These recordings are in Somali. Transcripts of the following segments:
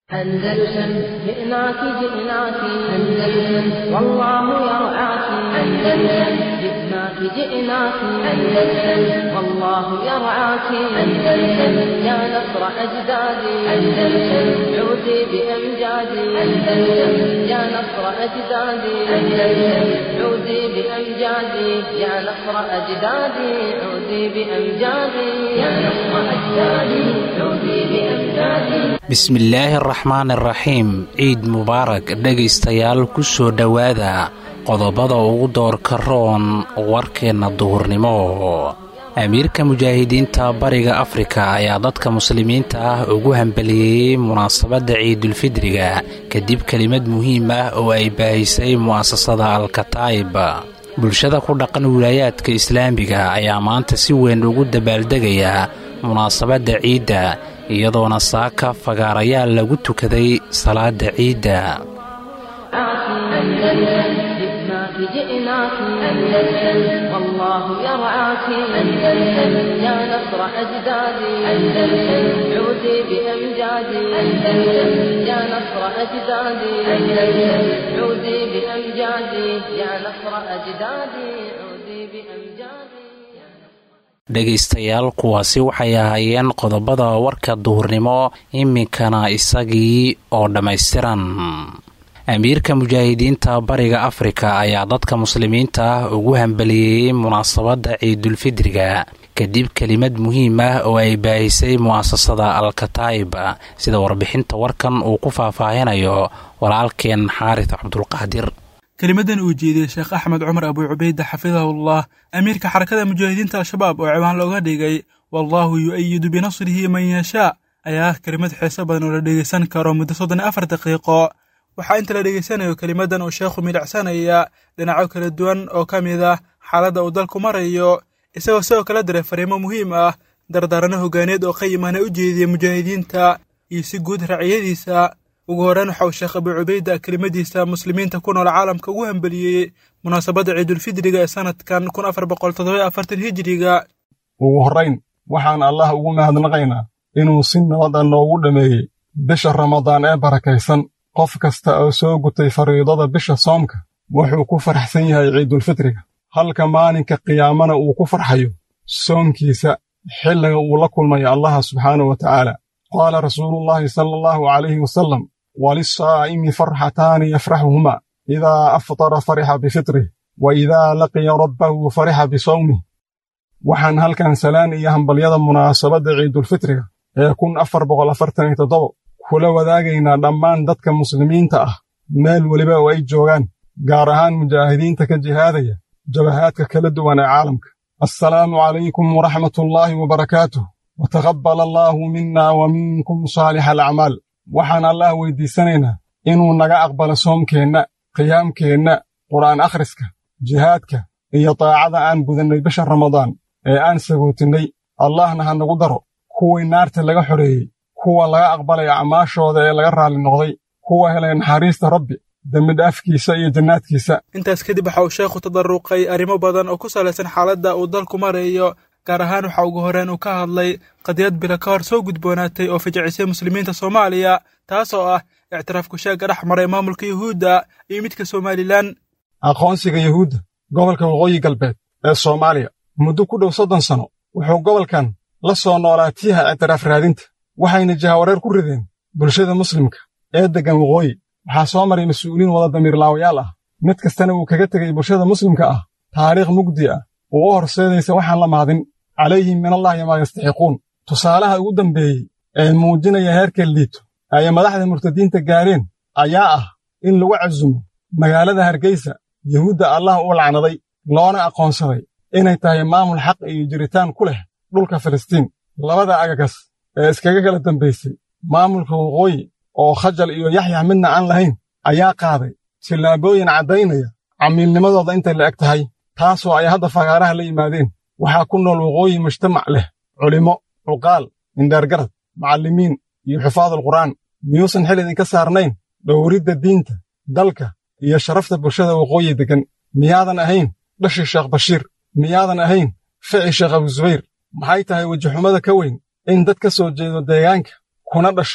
أندلسن جئناك جئناك أندلسن والله يرعاك أندلسن جئناك جئناك أندلسن والله يرعاك أندلسن يا نصر أجدادي أندلسن عودي بأمجادي أندلسن يا نصر أجدادي أندلسن عودي بأمجادي يا نصر أجدادي عودي بأمجادي يا نصر أجدادي عودي بأمجادي. bismillaahi araxmaan araxiim ciid mubaarak dhegaystayaal ku soo dhowaada qodobada ugu doorka roon warkeenna duhurnimo. amiirka mujaahidiinta bariga afrika ayaa dadka muslimiinta ah ugu hambaliyeeyey munaasabadda ciidulfidriga kadib kelimad muhiim ah oo ay baahisay mu'asasada al-kataa'ib. bulshada ku dhaqan wilaayaadka islaamiga ayaa maanta si weyn ugu dabaaldegaya munaasabadda ciidda iyadoona saaka fagaarayaal lagu tukaday salaada ciidda. جئناك أندلسن والله يرعاك أندلسن يا نصر أجدادي أندلسن عودي بأمجادي أندلسن يا نصر أجدادي أندلسن عودي بأمجادي يا نصر أجدادي عودي بأمجادي. dhegaystayaal kuwaasi waxay ahaayeen qodobada warka duhurnimo, iminkana isagii oo dhammaystiran. amiirka mujaahidiinta bariga afrika ayaa dadka muslimiinta ah ugu hambaliyeeyey munaasabadda ciidulfidriga kadib kelimad muhiim ah oo ay baahisay mu'asasada al-kataa'ib, sida warbixinta warkan uu ku faahfaahinayo walaalkeen xaaris cabdulqaadir. kelimadan uu jeediyey sheekh axmed cumar abu cubayda xafidahullah, amiirka xarakada mujaahidiinta al-shabaab oo ciwaan looga dhigay wallaahu yu-ayidu binasrihi man yashaa, ayaa ah kelimad xiiso badan oo la dhegaysan karo muddo 34 daqiiqo. waxaa inta la dhegaysanayo kelimadan uu sheekhu midhacsanaya dhinacyo kala duwan oo ka mid ah xaaladda uu dalku marayo, isagoo sidoo kale diray fariimo muhiim ah, dardaarano hogaaneed oo qayimahna u jeediyey mujaahidiinta iyo si guud raciyadiisa. ugu horreyn waxa uu sheekh abu cubayda kelimadiisa muslimiinta ku nool caalamka ugu hambeliyey munaasabadda ciidulfidriga ee sanadkan 1447 hijriga. ugu horrayn waxaan allah ugu mahadnaqaynaa inuu si nabada noogu dhammeeyey bisha ramadaan ee barakaysan. qof kasta oo soo gutay fariidada bisha soomka wuxuu ku faraxsan yahay ciidulfidriga, halka maalinka qiyaamana uu ku farxayo soonkiisa xilliga uu la kulmayo allaha subxaanahu wa tacaala. qaala rasuulullaahi sala allahu calayhi wasalam: walisaa'imi farxataani yafraxuhumaa idaa aftara farixa bifitrih wa idaa laqiya rabbahu farixa bisawmih. waxaan halkan salaan iyo hambalyada munaasabadda ciidulfitriga ee 1447 kula wadaagaynaa dhammaan dadka muslimiinta ah meel weliba oo ay joogaan, gaar ahaan mujaahidiinta ka jihaadaya jabahaadka kala duwan ee caalamka. assalaamu calaykum waraxmatullaahi wabarakaatuh, wataqabbal allaahu minna wa minkum saalixa alacmaal. waxaan allah weyddiisanaynaa inuu naga aqbalo soomkeenna, qiyaamkeenna, qur'aan akhriska, jihaadka iyo daacada aan gudannay bisha ramadaan ee aan sagootinnay. allahna ha nagu daro kuwii naarta laga xoreeyey, kuwa laga aqbalay acmaashooda ee laga raalli noqday, kuwa helay naxariista rabbi, dembidhaafkiisa iyo jannaadkiisa. intaas kadib waxa uu sheekhu tadarruqay arrimo badan oo ku salaysan xaaladda uu dalku marayo, gaar ahaan waxa ugu horreyn uu ka hadlay qadiyad bila ka hor soo gudboonaatay oo fijicisay muslimiinta soomaaliya, taasoo ah ictiraafku sheegga dhex maray maamulka yuhuudda iyo midka somalilan. aqoonsiga yuhuudda gobolka waqooyi galbeed ee soomaaliya muddo ku dhow 30 sano wuxuu gobolkan la soo noolaa tiiha ictiraaf raadinta, waxayna jahawareer ku rideen bulshada muslimka ee deggan waqooyi. waxaa soo maray mas-uuliin wada damiirlaawayaal ah, mid kastana uu kaga tegay bulshada muslimka ah taariikh mugdi ah oo u horseedaysa waxaan la maadin calayhim minallaahi maa yastaxiquun. tusaalaha ugu dambeeyey ee muujinaya heerka liito ay madaxda murtadiinta gaareen ayaa ah in lagu casumo magaalada Hargeysa yuhuudda allah u lacnaday, loona aqoonsaday inay tahay maamul xaq iyo jiritaan ku leh dhulka Filistiin. labada agagas ee iskaga kala dambaysay maamulka waqooyi oo khajal iyo yaxyax midna aan lahayn ayaa qaaday tillaabooyin caddaynaya camiilnimadooda intay la eg tahay, taasoo ay hadda fagaaraha la yimaadeen. waxaa ku nool waqooyi mujtamac leh culimo, cuqaal, indheergarad, macallimiin iyo xufaadul qur'aan. miyuusan xil idinka saarnayn dhowridda diinta, dalka iyo sharafta bulshada waqooyi deggan? miyaadan ahayn dhashii sheekh bashiir? miyaadan ahayn fici sheekh abusubayr? maxay tahay wejixumada ka weyn in dad ka soo jeedo deegaanka kuna dhashay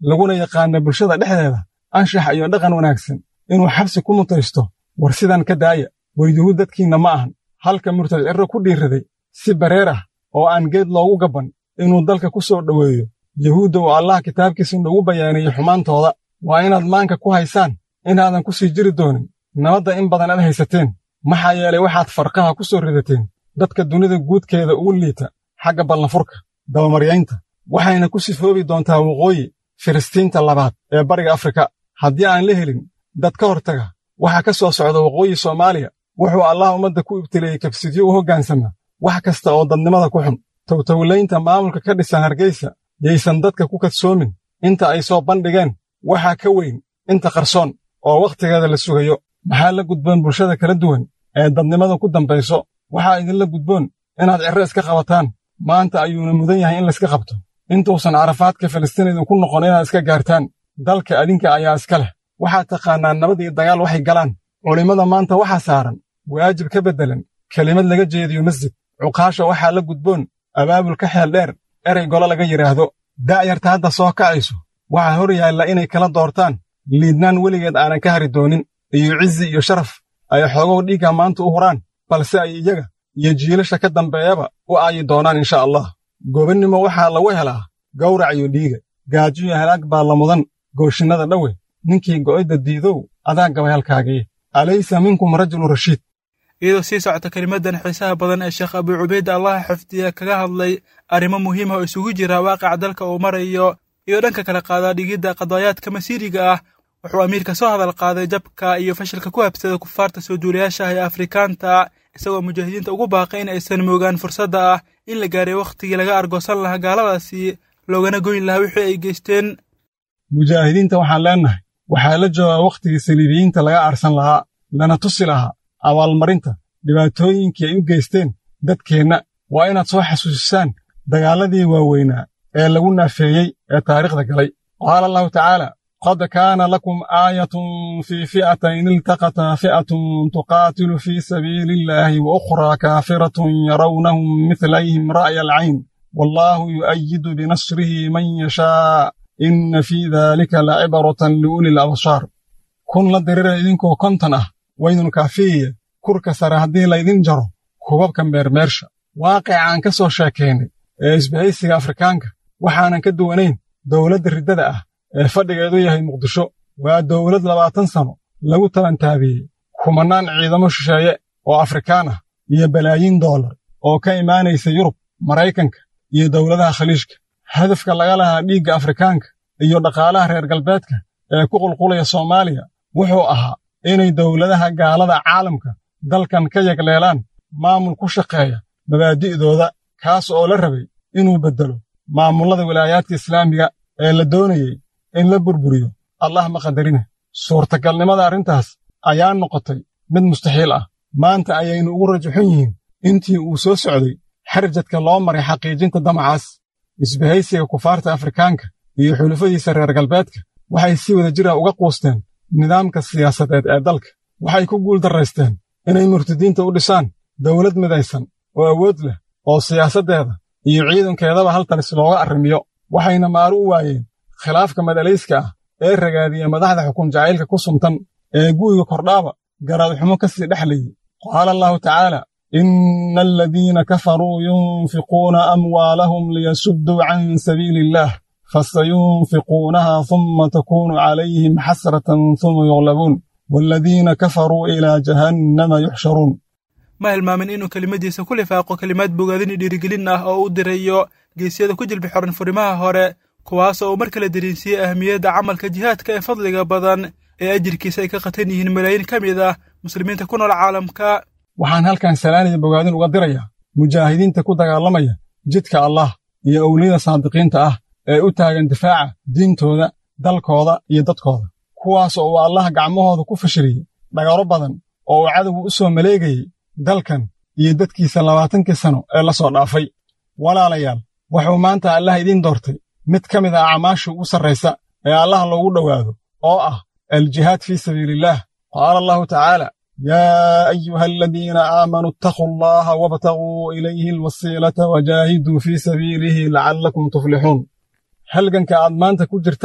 laguna yaqaana bulshada dhexdeeda anshax iyo dhaqan wanaagsan inuu xabsi ku mutaysto war sidan ka daaya war yuhuud dadkiinna ma ahan halka murtad cirro ku dhiirraday si bareer ah oo aan geed loogu gabban inuu dalka ku soo dhoweeyo yuhuudda uu allah kitaabkiisa noogu bayaaniyey xumaantooda waa inaad maanka ku haysaan inaadan ku sii jiri doonin nabadda in badan aad haysateen maxaa yeelay waxaad farqaha ku soo ridateen dadka dunida guudkeeda ugu liita xagga ballanfurka dabamaryaynta waxayna ku sifoobi doontaa waqooyi filistiinta labaad ee bariga afrika haddii aan la helin dad ka hortaga waxaa ka soo socda waqooyi soomaaliya wuxuu allah ummadda ku ibtileeyey kabsidyo u hoggaansama wax kasta oo dadnimada ku xun towtowlaynta maamulka ka dhisan hargeysa yaysan dadka ku kadsoomin inta ay soo bandhigeen waxaa ka weyn inta qarsoon oo wakhtigeeda la sugayo maxaa la gudboon bulshada kala duwan ee dadnimada ku dambayso waxaa idinla gudboon inaad cirro iska qabataan maanta ayuuna mudan yahay in layska qabto intuusan carafaadka filistiin idinku noqon inaad iska gaartaan dalka adinka ayaa iska leh waxaad taqaannaan nabad iyo dagaal waxay galaan culimmada maanta waxaa saaran waajib ka beddelan kelimad laga jeediyo masjid cuqaasha waxaa la gudboon abaabul ka xeel dheer erey golo laga yidhaahdo da'yarta hadda soo kacayso waxaa hor yaalla inay kala doortaan liidnaan weligeed aanan ka hari doonin iyo cizi iyo sharaf ay xoogow dhiigga maanta u huraan balse ay iyaga iyo jiilasha ka dambeeyaba u aayi doonaan insha allah gobannimo waxaa lagu helaa gawrac iyo dhiiga gaajo iyo halaag baa la mudan gooshinnada dhowe ninkii go'idda diidow adaa gabay halkaagii alaysa minkum rajulu rashiid iyadoo sii socota kelimadan xiisaha badan ee sheekh abuu cubayda allaha xifdiya kaga hadlay arrimo muhiim ah oo isugu jira waaqaca dalka uu marayo iyo dhanka kala qaadaa dhigidda qadaayaadka masiiriga ah wuxuu amiirka soo hadal qaaday jabka iyo fashilka ku habsada kufaarta soo duulayaasha ah ee afrikaanta isagoo mujaahidiinta ugu baaqay in aysan moogaan fursadda ah in la gaaray wakhtigii laga argoosan lahaa gaaladaasi loogana goyn lahaa wixii ay geysteen mujaahidiinta waxaan leennahay waxaa la joogaa wakhtigii saliibiyiinta laga aarsan lahaa lana tusi lahaa abaalmarinta dhibaatooyinkii ay u geysteen dadkeenna waa inaad soo xasuusisaan dagaalladii waaweynaa ee lagu naafeeyey ee taariikhda galay qaala allahu tacaala qad kaana lakum aayatun fii fi'atayn iltaqataa fi'atun tuqaatilu fii sabiili illaahi wa ukhraa kaafiratun yarawnahum midlayhim ra'ya alcayn wallaahu yu'ayidu binasrihi man yashaa inna fii daalika lacibratan liuli labsaar kun la dirira idinkoo konton ah waydun kaafiyiye kurka sare haddii laydin jaro kubabka meermeersha waaqica aan ka soo sheekaynay ee isbahaysiga afrikaanka waxaanan ka duwanayn dawladda riddada ah ee fadhigeedu yahay muqdisho waa dawlad 20 sano lagu tabantaabiyey kumannaan ciidamo shisheeye oo afrikaan ah iyo balaayiin dollar oo ka imaanaysa yurub maraykanka iyo dawladaha khaliijka hadafka laga lahaa dhiigga afrikaanka iyo dhaqaalaha reer galbeedka ee ku qulqulaya soomaaliya wuxuu ahaa inay dawladaha gaalada caalamka dalkan ka yagleelaan maamul ku shaqeeya mabaadi'dooda kaas oo la rabay inuu beddelo maamullada wilaayaadka islaamiga ee la doonayey in la burburiyo allah ma qadarina suurtagalnimada arrintaas ayaa noqotay mid mustaxiil ah maanta ayaynu ugu rajaxun yihiin intii uu soo socday xarjadka loo maray xaqiijinta damacaas isbahaysiga kufaarta afrikaanka iyo xulufadiisa reer galbeedka waxay si wada jira uga quusteen nidaamka siyaasadeed ee dalka waxay ku guuldarraysteen inay murtadiinta u dhisaan dawlad midaysan oo awood leh oo siyaasaddeeda iyo ciidankeedaba hal talis looga arrimiyo waxayna maaru u waayeen khilaafka madalayska ah ee ragaadiya madaxda xukun jacaylka ku suntan ee gu'yiga kordhaaba garaadxumo ka sii dhexlayey qaala allahu tacaala inna aladiina kafaruu yunfiquuna amwaalahum liyasudduu can sabiili illaah fasayunfiquunaha humma takuunu calayhim xasratan humma yuglabuun waaladiina kafaruu ilaa jahannama yuxsharuun ma hilmaamin inuu kelimadiisa ku lifaaqo kelimaad bogaadin iyo dhiirigelin ah oo u dirayo geesyada ku jilbi xoran furimaha hore kuwaasoo uu mar kale dariinsiiyey ahamiyadda camalka jihaadka ee fadliga badan ee ajirkiisa ay ka qatan yihiin malaayiin ka mid ah muslimiinta ku nool caalamka waxaan halkan salaaniya bogaadin uga dirayaa mujaahidiinta ku dagaalamaya jidka allah iyo owliyada saadiqiinta ah ee u taagan difaaca diintooda dalkooda iyo dadkooda kuwaas oo uu allah gacmahooda ku fashiliyey dhagaro badan oo uu cadowgu u soo maleegayey dalkan iyo dadkiisa 20 sano ee la soo dhaafay walaalayaal wuxuu maanta allah idiin doortay mid ka mid ah acmaasha ugu sarraysa ee allah loogu dhowaado oo ah aljihaad fii sabiilillaah qaala allahu tacaala yaa ayuha aladiina aamanuu ittaquu allaha wabtaguu ilayhi alwasiilata wajaahiduu fii sabiilihi lacallakum tuflixuun halganka aad maanta ku jirtaan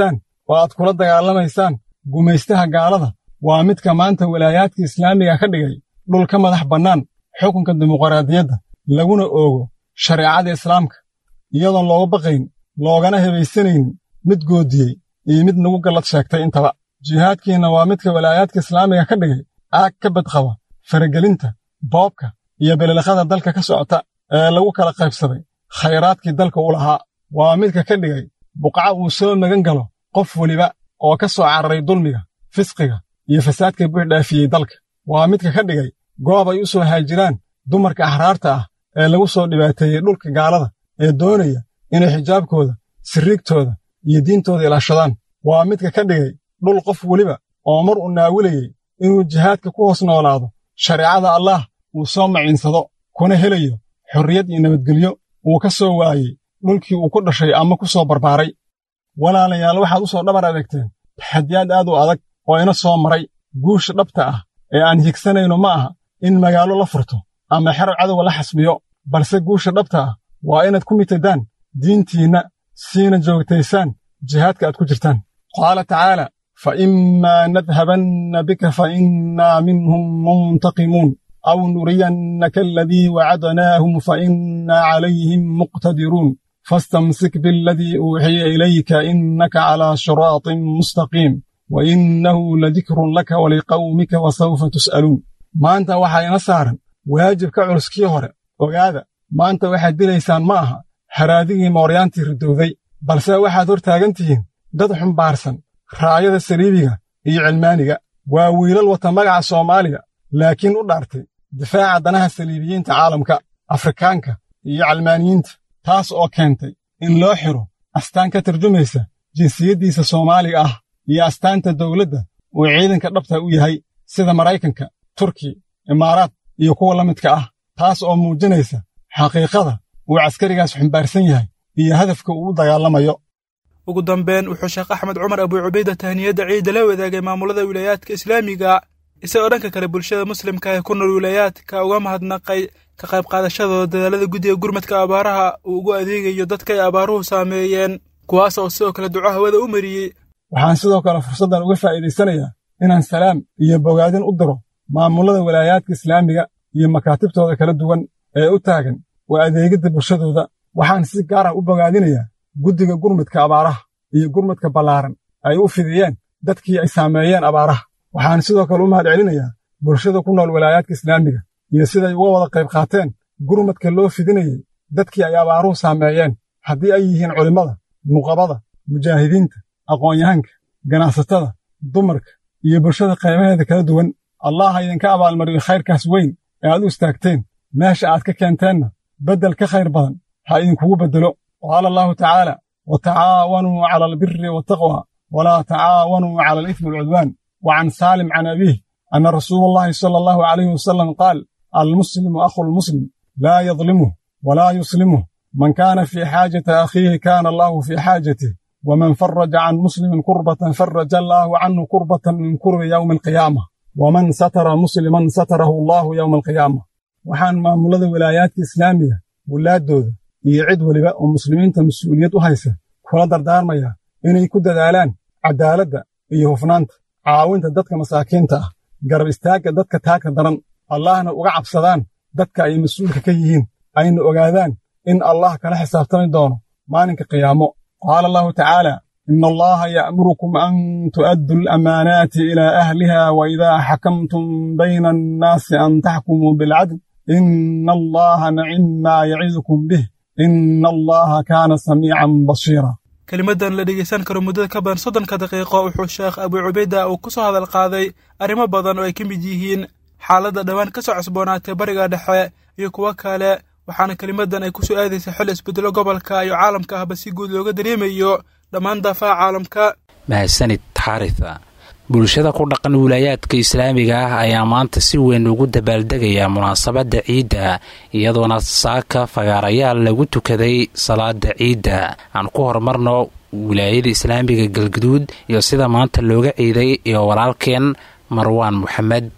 oo aad kula dagaalamaysaan gumaystaha gaalada waa midka maanta wilaayaadka islaamiga ka dhigay dhul ka madax bannaan xukunka dimuqraadiyadda laguna oogo shareecada islaamka iyadoon looga baqayn loogana hebaysanaynin mid goodiyey iyo mid nagu gallad sheegtay intaba jihaadkiinna waa midka wilaayaadka islaamiga ka dhigay aag ka badqaba faragelinta boobka iyo beleliqada dalka ka socota ee lagu kala qaybsaday khayraadkii dalka u lahaa waa midka ka dhigay buqca uu soo magan galo qof weliba oo ka soo cararay dulmiga fisqiga iyo fasaadka buux dhaafiyey dalka waa midka ka dhigay goob ay u soo haajiraan dumarka axraarta ah ee lagu soo dhibaateeyey dhulka gaalada ee doonaya inay xijaabkooda sirriigtooda iyo diintooda ilaashadaan waa midka ka dhigay dhul qof weliba oo mar uu naawilayey inuu jihaadka ku hoos noolaado shareecada allaah uu soo maciinsado kuna helayo xorriyad iyo nabadgelyo uu ka soo waayey dhulkii uu ku dhashay ama ku soo barbaaray walaalayaal waxaad u soo dhabar adeegteen taxadiyaad aad u adag oo ina soo maray guusha dhabta ah ee aan higsanayno ma aha in magaalo la furto ama xero cadowga la xasbiyo balse guusha dhabta ah waa inaad ku mitadaan diintiinna siina joogtaysaan jihaadka aad ku jirtaan qaala tacaala fa imaa nadhabanna bika fa innaa minhum muntaqimuun aw nuriyannaka aladii wacadnaahum fa innaa calayhim muqtadiruun fastamsik bialadii uuxiya ilayka innaka calaa siraatin mustaqiim wa innahu ladikrun laka waliqawmika wasawfa tus'aluun maanta waxaa ina saaran waajib ka culus kii hore ogaada maanta waxaad dilaysaan ma aha haraadigii mooryaantii ridowday balse waxaad hor taagan tihiin dad xumbaarsan raayada saliibiga iyo cilmaaniga waa wiilal wata magaca soomaaliya laakiin u dhaartay difaaca danaha saliibiyiinta caalamka afrikaanka iyo calmaaniyiinta taas oo keentay in loo xiro astaan ka tarjumaysa jinsiyaddiisa soomaaliga ah iyo astaanta dawladda uu ciidanka dhabta u yahay sida maraykanka turkiya imaaraad iyo kuwa la midka ah taas oo muujinaysa xaqiiqada uu caskarigaas xumbaarsan yahay iyo hadafka uu u dagaalamayo ugu dambeyn wuxuu sheekh axmed cumar abu cubayda tahniyadda ciidda la wadaagay maamulada wilaayaadka islaamiga isagoo dhanka kale bulshada muslimka ee ku nool wilaayaadka uga mahadnaqay ka qayb qaadashadooda dadaalada guddiga gurmadka abaaraha uu ugu adeegayo dadka ay abaaruhu saameeyeen kuwaas oo sidoo kale duco hawada u mariyey waxaan sidoo kale fursaddan uga faa'iidaysanayaa inaan salaam iyo bogaadin u diro maamulada wilaayaadka islaamiga iyo makaatibtooda kala duwan ee u taagan waa adeegidda bulshadooda waxaan si gaar ah u bogaadinayaa guddiga gurmadka abaaraha iyo gurmadka ballaaran ay u fidiyeen dadkii ay saameeyeen abaaraha waxaan sidoo kale u mahad celinayaa bulshada ku nool wilaayaadka islaamiga iyo siday uga wada qayb qaateen gurmadka loo fidinayey dadkii ay abaaruhu saameeyeen haddii ay yihiin culimmada nuqabada mujaahidiinta aqoon-yahanka ganacsatada dumarka iyo bulshada qaybaheeda kala duwan allah ha idinka abaalmariyo khayrkaas weyn ee aad u istaagteen meesha aad ka keenteenna beddel ka khayr badan ha idinkugu beddelo qaala allahu tacaala watacaawanuu cala albiri waataqwa walaa tacaawanuu cala alithmi walcudwaan wa can saalim can abiih anna rasuula allahi sala allahu calayhi wasalam qaal almuslimu akhu lmuslim laa yadlimuh walaa yuslimuh man kaana fii xaajati akhiihi kaana allahu fii xaajatih waman faraja can muslimin kurbatan faraja allaahu canhu kurbatan min kurbi yowmi alqiyaamah waman satara musliman satarahu allaahu yowma alqiyaamah waxaan maamulada wilaayaadka islaamiga wulaaddooda iyo cid weliba oo muslimiinta mas-uuliyad u haysa kula dardaarmaya inay ku dadaalaan caddaaladda iyo hufnaanta caawinta dadka masaakiinta ah garab istaagga dadka taagta daran allahna uga cabsadaan dadka ay mas-uulka ka yihiin ayna ogaadaan in allah kala xisaabtami doono maalinka qiyaamo qaala allahu tacaala ina allaha ya'murukum an tu'addu alamaanaati ilaa ahliha wa idaa xakamtum bayna annaasi an taxkumuu bilcadl ina allaha nacimmaa yacidukum bih ina allaha kaana samiican basiira kelimadan la dhegaysan karo muddada ka badan 30 daqiiqo wuxuu sheekh abu cubayda uu ku soo hadal qaaday arrimo badan oo ay ka mid yihiin xaaladda dhawaan ka soo cusboonaatay bariga dhexe iyo kuwo kale waxaana kelimadan ay ku soo aadaysa xil isbedelo gobolka iyo caalamka ahba si guud looga dareemayo dhammaan daafaha caalamka mahadsanid xaritha bulshada ku dhaqan wilaayaadka islaamiga ah ayaa maanta si weyn ugu dabaaldegaya munaasabadda ciidda iyadoona saaka fagaarayaal lagu tukaday salaada ciidda aan ku horumarno wilaayada islaamiga galgaduud iyo sida maanta looga ciiday iyo walaalkeen marwaan moxamed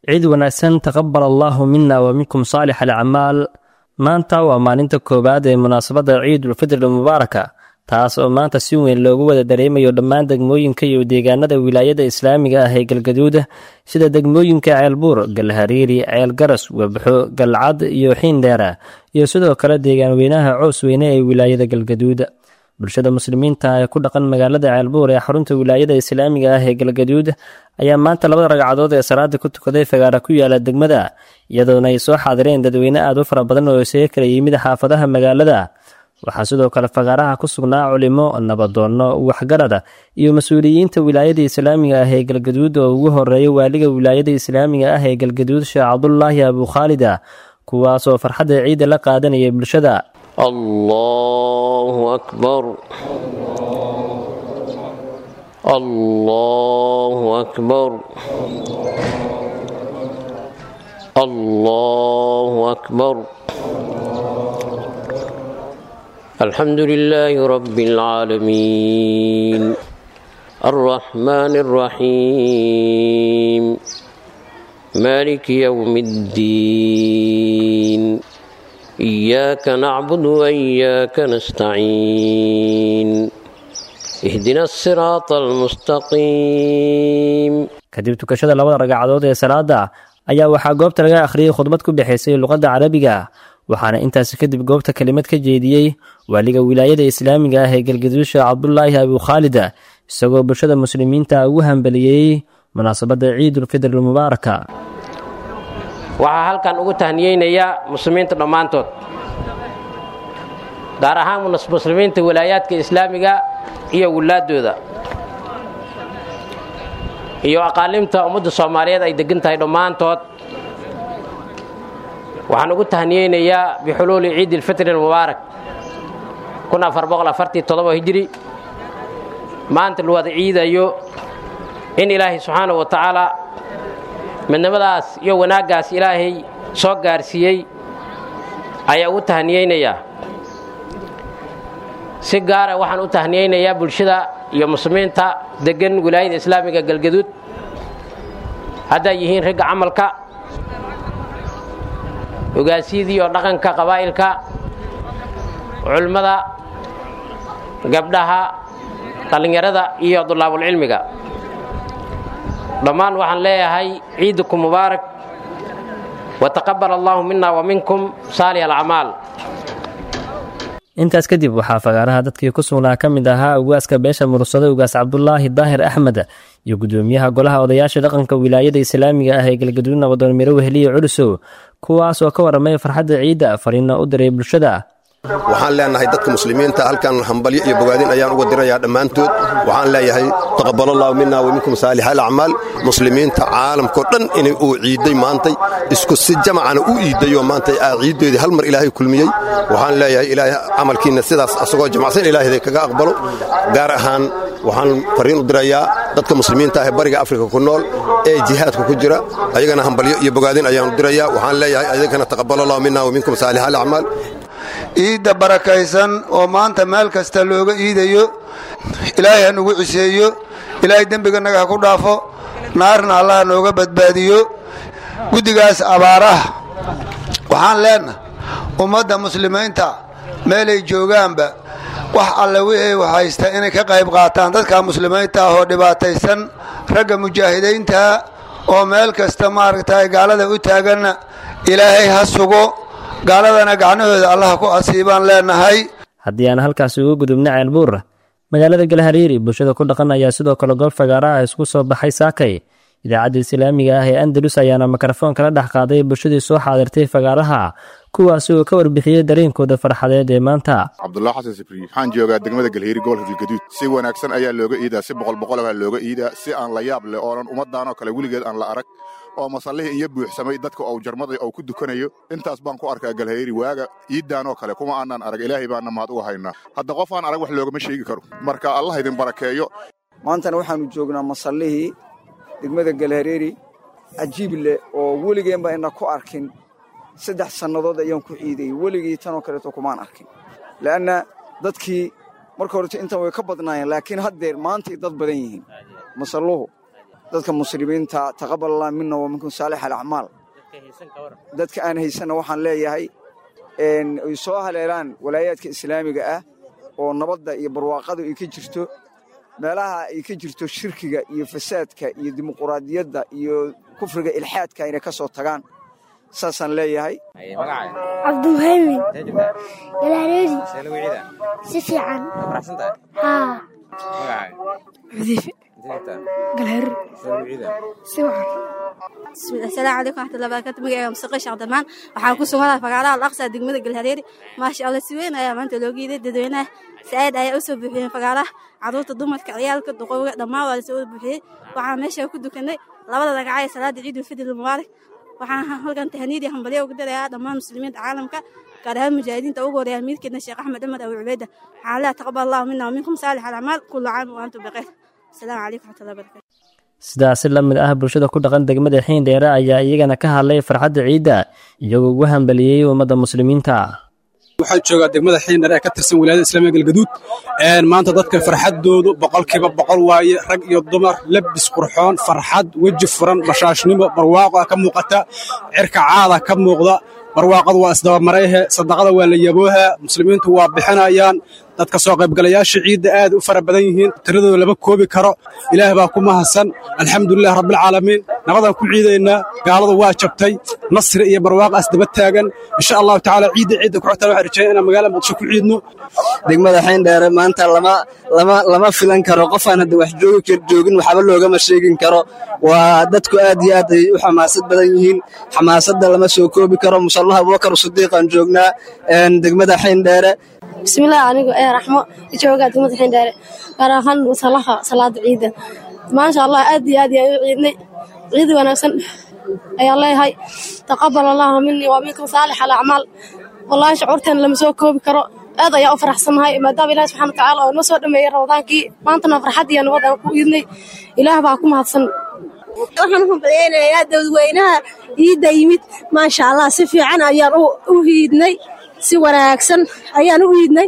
ciid wanaagsan taqabbal allaahu mina wa minkum saalix alacmaal. maanta waa maalinta koowaad ee munaasabadda ciidulfidri mubaaraka, taas oo maanta si weyn loogu wada dareemayo dhammaan degmooyinka iyo deegaanada wilaayada islaamiga ah ee galgaduud sida degmooyinka ceelbuur, galhariiri, ceelgaras, webxo, galcad iyo xiindheera, iyo sidoo kale deegaan weynaha coos weyne ee wilaayada galgaduud. bulshada muslimiinta ee ku dhaqan magaalada ceelbuur ee xarunta wilaayada islaamiga ah ee galgaduud ayaa maanta labada ragcadood ee salaada ku tukaday fagaara ku yaala degmada, iyadoona ay soo xaadireen dadweyne aad u fara badan oo isaga kala yimid xaafadaha magaalada. waxaa sidoo kale fagaaraha ku sugnaa culimo, nabadoonno, waxgarada iyo mas-uuliyiinta wilaayada islaamiga ah ee galgaduud oo ugu horeeya waaliga wilaayada islaamiga ah ee galgaduud sheekh cabdulaahi abukhaalida, kuwaas oo farxadda ciidda la qaadanaya bulshada. الله أكبر الله أكبر الله أكبر الحمد لله رب العالمين الرحمن الرحيم مالك يوم الدين إياك نعبد وإياك نستعين اهدنا الصراط المستقيم. kadib tukashada labada ragcadood ee salaada ayaa waxaa goobta laga akhriyay khudbad ku bixaysay luqadda carabiga, waxaana intaasi kadib goobta kelimad ka jeediyey waaliga wilaayada islaamiga ah ee galgaduud sheekh cabdulaahi abukhaalida, isagoo bulshada muslimiinta ugu hambaliyey munaasabadda ciidulfidri mubaaraka. waxaa halkan ugu tahniyeynayaa muslimiinta dhammaantood, gaar ahaan muslimiinta wilaayaadka islaamiga iyo wilaadooda iyo aqaalimta ummadda soomaaliyeed ay degan tahay dhammaantood. waxaan ugu tahniyeynayaa bixuluuli ciidilfitri almubaarak 1447 hijri, maanta la wada ciidayo in ilaahay subxaanahu wa tacaala midnimadaas iyo wanaaggaas ilaahay soo gaarsiiyey ayaa ugu tahniyeynayaa. si gaara waxaan u tahniyeynayaa bulshada iyo muslimiinta degan wilaayada islaamiga galgaduud, hadday yihiin ragga camalka, ogaasiyadii oo dhaqanka qabaa'ilka, culimmada, gabdhaha, dhallinyarada iyo dulaabulcilmiga. dhammaan waxaan leeyahay ciidukum mubaarak wataqabbal allaahu mina wa minkum saalix alacmaal. intaas kadib waxaa fagaaraha dadkii ku sugnaa ka mid ahaa ugaaska beesha mursado ugaas cabdulaahi daahir axmed iyo gudoomiyaha golaha odayaasha dhaqanka wilaayada islaamiga ah ee galgaduud nabadoon miro weheliye culusow, kuwaas oo ka waramay farxadda ciidda, fariinna u diray bulshada. waxaan leenahay dadka muslimiinta halkan hambalyo iyo bogaadin ayaan uga dirayaa dhammaantood. waxaan leeyahay taqabbalallahu minna wa minkum saalix alacmaal. muslimiinta caalamkao dhan inay uu ciiday maantay, isku si jamacana u iidayo maantay ciiddoodii hal mar ilaahay kulmiyey. waxaan leeyahay ilaahay camalkiina sidaas asagoo jamacsan ilaahay kaga aqbalo. gaar ahaan waxaan fariin u dirayaa dadka muslimiinta ah ee bariga afrika ku nool ee jihaadka ku jira, ayagana hambalyo iyo bogaadin ayaan u dirayaa. waxaan leeyahay ayagana taqabbalallahu minna wa minkum saalix alacmaal. ciidda barakaysan oo maanta meel kasta looga iidayo, ilaahay ha nugu ciseeyo, ilaahay dembiganaga ha ku dhaafo, naarna allah ha nooga badbaadiyo. guddigaas abaaraha waxaan leenahay ummadda muslimiinta meelay joogaanba wax alle wixii haysta inay ka qayb qaataan dadka muslimiinta ah oo dhibaataysan, ragga mujaahidiinta oo meel kasta maaragtay gaalada u taaganna ilaahay ha sugo, gaaladana gacnahooda allah ku asiibaan leenahay. haddii aan halkaasi ugu gudubna ceelbuur, magaalada galhariiri bulshada ku dhaqan ayaa sidoo kale goob fagaaraha isku soo baxay saakay. idaacadda islaamiga ah ee andalus ayaana mikrofoon kala dhex qaaday bulshadii soo xaadirtay fagaaraha, kuwaasi oo ka warbixiyey dareenkooda farxadeed ee maanta. cabdullah xasan sifri, waxaan joogaa degmada galhariiri gobolka galgaduud. si wanaagsan ayaa looga iidaa, si boqol ah looga iidaa, si aan la yaab leh oonan ummaddaanoo kale weligeed aan la arag, oo masallihii iyo buuxsamay dadka ou jarmaday ou ku dukanayo. intaas baan ku arkaa galhariiri waaga iiddaanoo kale kuma aanaan arag. ilaahay baana mahad uga haynaa. hadda qof aan arag wax loogama sheegi karo. marka allah idin barakeeyo. maantana waxaannu joognaa masallihii degmada galhariiri, cajiib leh oo weligeenba ina ku arkin. 3 sannadood ayaan ku ciidayey, weligii tanoo kaleeto kumaan arkin. le'anna dadkii marka horete intan way ka badnaayeen, laakiin haddeer maantay dad badan yihiin masalluhu. dadka muslimiinta taqabbal allah minna wa minkum saalix alacmaal dadka aan haysanna waxaan leeyahay ay soo haleelaan walaayaadka islaamiga ah oo nabadda iyo barwaaqadu ay ka jirto meelaha ay ka jirto shirkiga iyo fasaadka iyo dimuquraadiyadda iyo kufriga ilxaadka inay ka soo tagaan saasaan leeyahay cabdulmuhaymin galaareedi si fiican haa galaareedi si wacan السلام عليكم ورحمة الله وبركاته مجا مسقي شيخ دمان waxaan ku sugan fagaaraha Al-Aqsa degmada Galhareeri ma sha Allah si weyn ayaa maanta loo geeday dadweynaha saad ayaa u soo buuxiyeen fagaaraha caruurta dumarka ciyaalka duqowga dhammaan waa soo buuxiyay waxaan meesha ku dukanay labada ragacay salaada ciid u fidil mubaarak waxaan halkan tahniid iyo hambalyo ugu dirayaa dhammaan muslimiinta caalamka gaar ahaan mujaahidiinta ugu horeeya amiirkeena Sheekh Axmed Cumar Abu Ubayda xaala taqabbal Allah minna wa minkum saalih al-a'mal kullu aam wa antum bikhayr assalamu alaykum wa rahmatullahi wa barakatuh sidaasi la mid ah bulshada ku dhaqan degmada Xiindheere ayaa iyagana ka hadlay farxadda ciida iyagoo ugu hambaliyay ummadda muslimiinta waxaan joogaa degmada Xiindheere ee ka tirsan wilaayada Islaamiga Galgaduud maanta dadka farxadoodu boqolkiiba boqol waaye rag iyo dumar labis qurxoon farxad waji furan bashaashnimo barwaaqo ka muuqata cirka caada ka muuqda barwaaqadu waa isdaba mareehe sadaqada waa la yabooha muslimiintu waa bixinayaan dadka soo qaybgalayaasha ciidda aad u fara badan yihiin tiradooda lama koobi karo ilaahay baa ku mahadsan alxamdulillaah rabbil caalamiin nabadan ku ciideynaa gaaladu waa jabtay nasri iyo barwaaqaas daba taagan insha Allah taala ciidda ku xigta waxaan rajaynaynaa in magaalada Muqdisho ku ciidno degmada Xiindheere maanta lama filan karo qof aan hadda wax joogin waxba loogama sheegin karo waa dadku aad iyo aad ay u xamaasad badan yihiin xamaasadda lama soo koobi karo musallaha Abubakar Sidiiq aan joognaa degmada Xiindheere bismillaah anigu raxmo jooga degmada Xiindheere gaar ahaan musallaha salaada ciida ma sha Allah aad iyo aad ayaan u ciidnay ciid wanaagsan ayaa leeyahay taqabbal Allah minni wa minkum saalih al-a'mal wallahi shucuurtan lama soo koobi karo aad ayaa u faraxsanahay maadaama Ilaahay subhanahu wa ta'ala oo noo soo dhameeyay Ramadaankii maantana farxad iyo nabad aan ku ciidnay Ilaahay baa ku mahadsan waxaan hubaynayaa dadweynaha ciida yimid ma sha Allah si fiican ayaan u ciidnay si wanaagsan ayaan u ciidnay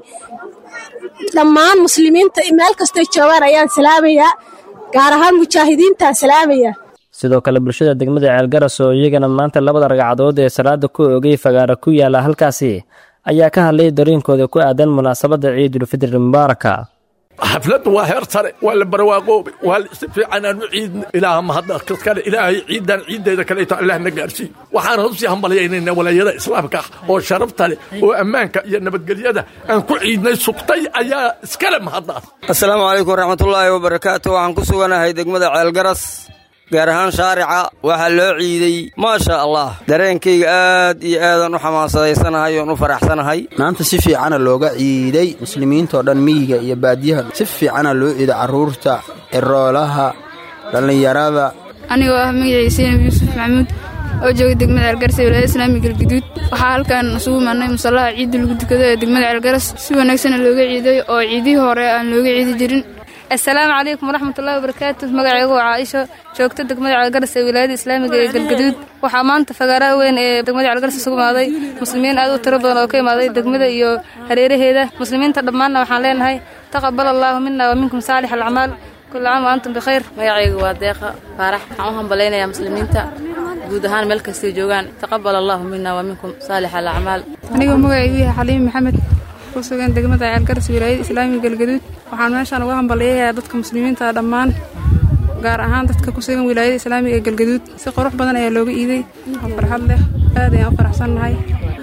dhammaan muslimiinta meel kasta joogaan ayaan salaamayaa gaar ahaan mujaahidiinta salaamaya sidoo kale bulshada degmada Ceelgaras oo iyagana maanta labada ragcadood ee salaada ku oogay fagaara ku yaala halkaasi ayaa ka hadlay dareenkooda ku aadan munaasabada Ciidul Fitr Mubaaraka xafladu waa heer sare waa la barwaaqoobi waa si fiican aan u ciidna ilaaha ma hadda kale ilaahay ciidan ciideeda kale ita Allah na gaarsi waxaan hubsi hambalyeynaa walaayada islaamka oo sharafta leh oo ammaanka iyo nabadgelyada aan ku ciidnay sugtay ayaa iskala mahadnaas assalaamu calaykum waraxmatullaahi wabarakaatuh waxaan ku suganahay degmada Ceelgaras gaar ahaan shaarica waxa loo ciiday ma sha Allah dareenkayga aad iyo aad u xamaasadeysanahay oo u faraxsanahay maanta si fiican looga ciiday muslimiinta oo dhan miyiga iyo baadiyaha si fiican loo ciiday caruurta eroolaha dhalinyarada anigoo ah magaciisa Yuusuf Maxamuud oo jooga degmada Ceelgaras ee wilaayada Islaamiga Galgaduud waxaa halkan isugu imaanay musallaha ciid lagu tukado ee degmada Ceelgaras si wanaagsan looga ciiday oo ciidii hore aan looga ciidi jirin السلام عليكم ورحمة الله وبركاته مقعيقو عائشة شوكت دقمة على القرس ولاية الإسلامية قلقدود وحامانت فقراء وين دقمة على القرس سوق ماضي مسلمين أدو تربضان أوكي ماضي دقمة إيو هريري هيدا مسلمين تدمانا وحالين هاي تقبل الله منا ومنكم صالح الأعمال كل عام وأنتم بخير مقعيقو واديقة فارح عمهم بلينا يا مسلمين guud ahaan meel kasta joogaan taqabbal Allah minna wa minkum salih al-a'mal aniga magacaygu Xaliim Maxamed ku sugan degmada Ceelgaras wilaayada Islaamiga Galgaduud waxaan meeshan uga hambalyeeyaa dadka muslimiinta dhammaan gaar ahaan dadka ku sugan wilaayada Islaamiga Galgaduud si qurux badan ayaa looga iiday farxad leh aad ayaan u faraxsanahay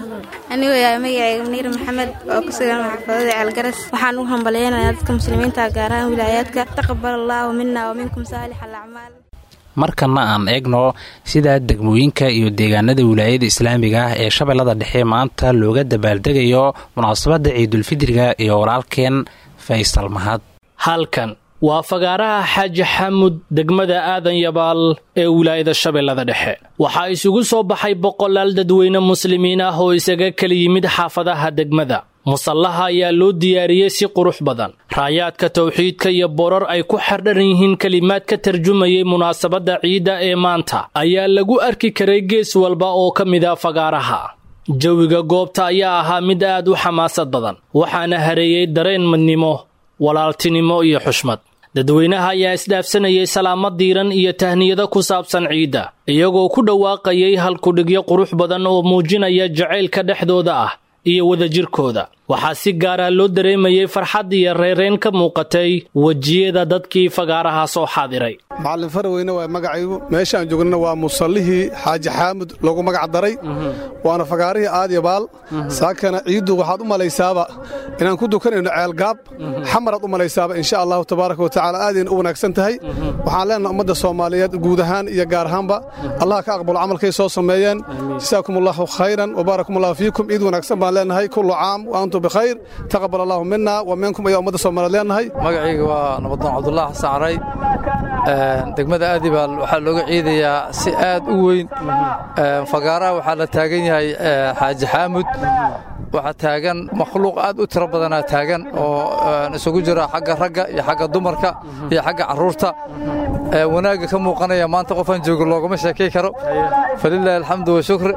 aniga yaa magacayga Muniir Maxamed oo ku sugan xaafadada Ceelgaras waxaan uga hambalyeeyaa dadka muslimiinta gaar ahaan wilaayadka taqabbal Allah minna wa minkum salih al-a'mal markana aan eegno sida degmooyinka iyo deegaanada wilaayada islaamiga ah ee shabeellada dhexe maanta looga dabaaldegayo munaasabada Ciidul Fidriga iyo walaalkeen Faysal Mahad halkan waa fagaaraha Xaaji Xamud degmada Aadan Yabaal ee wilaayada shabeellada dhexe waxaa isugu soo baxay boqolaal dadweyne muslimiin ah oo isaga kala yimid xaafadaha degmada musallaha ayaa loo diyaariyey si qurux badan raayaadka tawxiidka iyo borar ay ku xardhan yihiin kalimaad ka tarjumayay munaasabada ciida ee maanta ayaa lagu arki karay gees walba oo ka mid ah fagaaraha jawiga goobta ayaa ahaa mid aad u xamaasad badan waxaana hareeyay dareen midnimo walaaltinimo iyo xushmad dadweynaha ayaa isdhaafsanayay salaamo diiran iyo tahniyado ku saabsan ciidda iyagoo ku dhawaaqayay halkudhigyo qurux badan oo muujinaya jacaylka dhexdooda ah iyo wadajirkooda waxaa si gaara loo dareemayay farxad iyo reereyn ka muuqatay wejiyada dadkii fagaaraha soo xaadiray macallin Farweyne waa magacaygu meeshaan joognana waa musallihii Xaaji Xaamud lagu magac daray waana fagaarihii Aadyabaal saakana ciidu waxaad u malaysaaba inaan ku dukanayno ceelgaab xamaraad u malaysaaba insha Allah tabaaraka wa tacaala aadin u wanaagsan tahay waxaan leenahay ummadda Soomaaliyeed guud ahaan iyo gaar ahaanba Allah ka aqbalo amalkay soo sameeyeen jazaakumullahu khayran wa barakumullahu fiikum ciid wanaagsan baan leenahay kullu caam wa antum بخير تقبل الله منا ومنكم يا أمد الصومال لأنهاي magacayga waa nabadon Cabdullah Xasan Caray degmada Aadibaal waxa looga ciidayaa si aad u weyn fagaaraha waxa la taagan yahay Xaaji Xaamud waxa taagan makhluuq aad u tiro badan taagan oo isugu jira xagga ragga iyo xagga dumarka iyo xagga caruurta wanaaga ka muuqanaya maanta qofan joogo loogama sheekay karo falillahi alhamdu wa shukr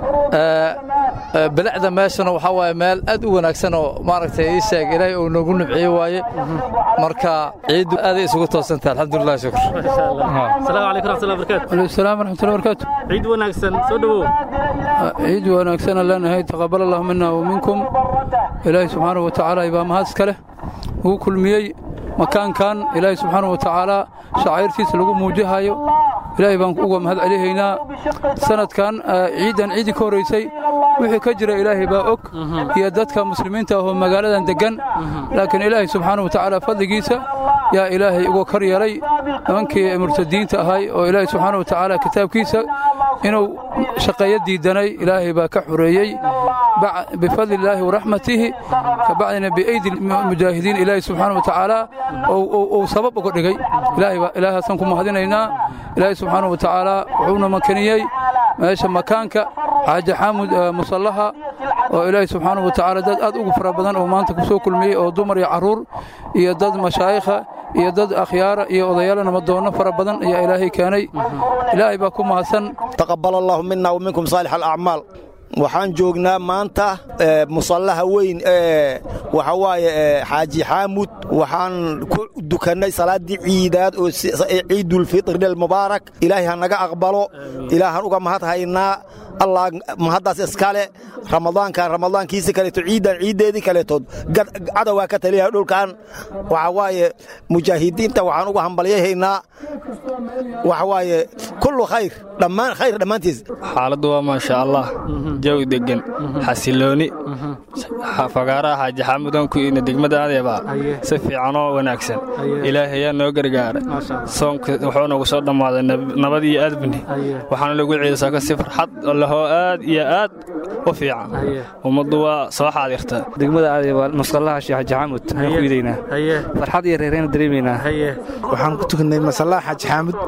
balacda meeshana waxa waaye meel aad u wanaagsan oo maaragtay ii sheeg Ilaahay oo noogu nabciyo waaye marka ciidu aad isugu toosantay alxamdulillah shukr salaamu alaykum warahmatullahi wabarakatuh alaykum salaam warahmatullahi wabarakatuh ciid wanaagsan soo dhawow ciid wanaagsan lanahay taqabbal Allah minna wa minkum Ilaahay subhanahu wa ta'ala ibaa mahad iska leh uu kulmiyay makaankan Ilaahay subhanahu wa ta'ala shaacirtiisa lagu muujihayo Ilaahay baan ugu mahad celihaynaa sanadkan ciidi ka horeysay wixii ka jira Ilaahay baa og iyo dadka muslimiinta oo magaaladan degan laakiin Ilaahay subhanahu wa ta'ala fadligiisa yaa Ilaahay ugu kar yeelay nimankii murtadiinta ahay oo Ilaahay subhanahu wa ta'ala kitaabkiisa inuu shaqeeyo diidanay Ilaahay baa ka xureeyay بفضل الله ورحمته كبعدنا بأيدي المجاهدين إلهي سبحانه وتعالى أو سبب أقول إلهي سنكم مهدينينا إلهي سبحانه وتعالى وعونا مكانيي ماشا مكانك حاجة حامد مصلحة وإلهي سبحانه وتعالى داد أغفر بدن أو مانتك سوق المي أو دمر يا عرور يا داد مشايخة يا داد أخيار يا أضيالنا مدونا فر بدن يا إلهي كاني إلهي باكم حسن تقبل الله منا ومنكم صالح الأعمال waxaan joognaa maanta musallaha weyn waxa waaye Xaaji Xaamud waxaan ku dukanay salaadii ciidaad oo ciidul fitr del mubaarak ilaahay hanaga aqbalo ilaahan uga mahad haynaa Allah mahadaas iskale ramadaankiisa kale to ciideedii kale to cadawa ka taliya dhulkan waxa waaye mujaahidiinta waxaan uga hambalyeeynaa waxa waaye kullu khayr dhamaantiis xaaladdu waa ma sha Allah jawi degan xasilooni fagaaraha Xaaji Xaamudan ku in degmada Aadyabaal si fiican oo wanaagsan Ilaahay ayaa noo gargaaray soonka wuxuu nagu soo dhamaaday nabad iyo aadbini waxaan lagu ciidasaa ka si farxad oo aad iyo aad u fiican umadu waa soo xaadirta degmada Aadyabaal masallaha Xaaji Xaamud aan ku iideynaa farxad iyo reereen dareemeynaa waxaan ku tukanay masallaha Xaaji Xaamud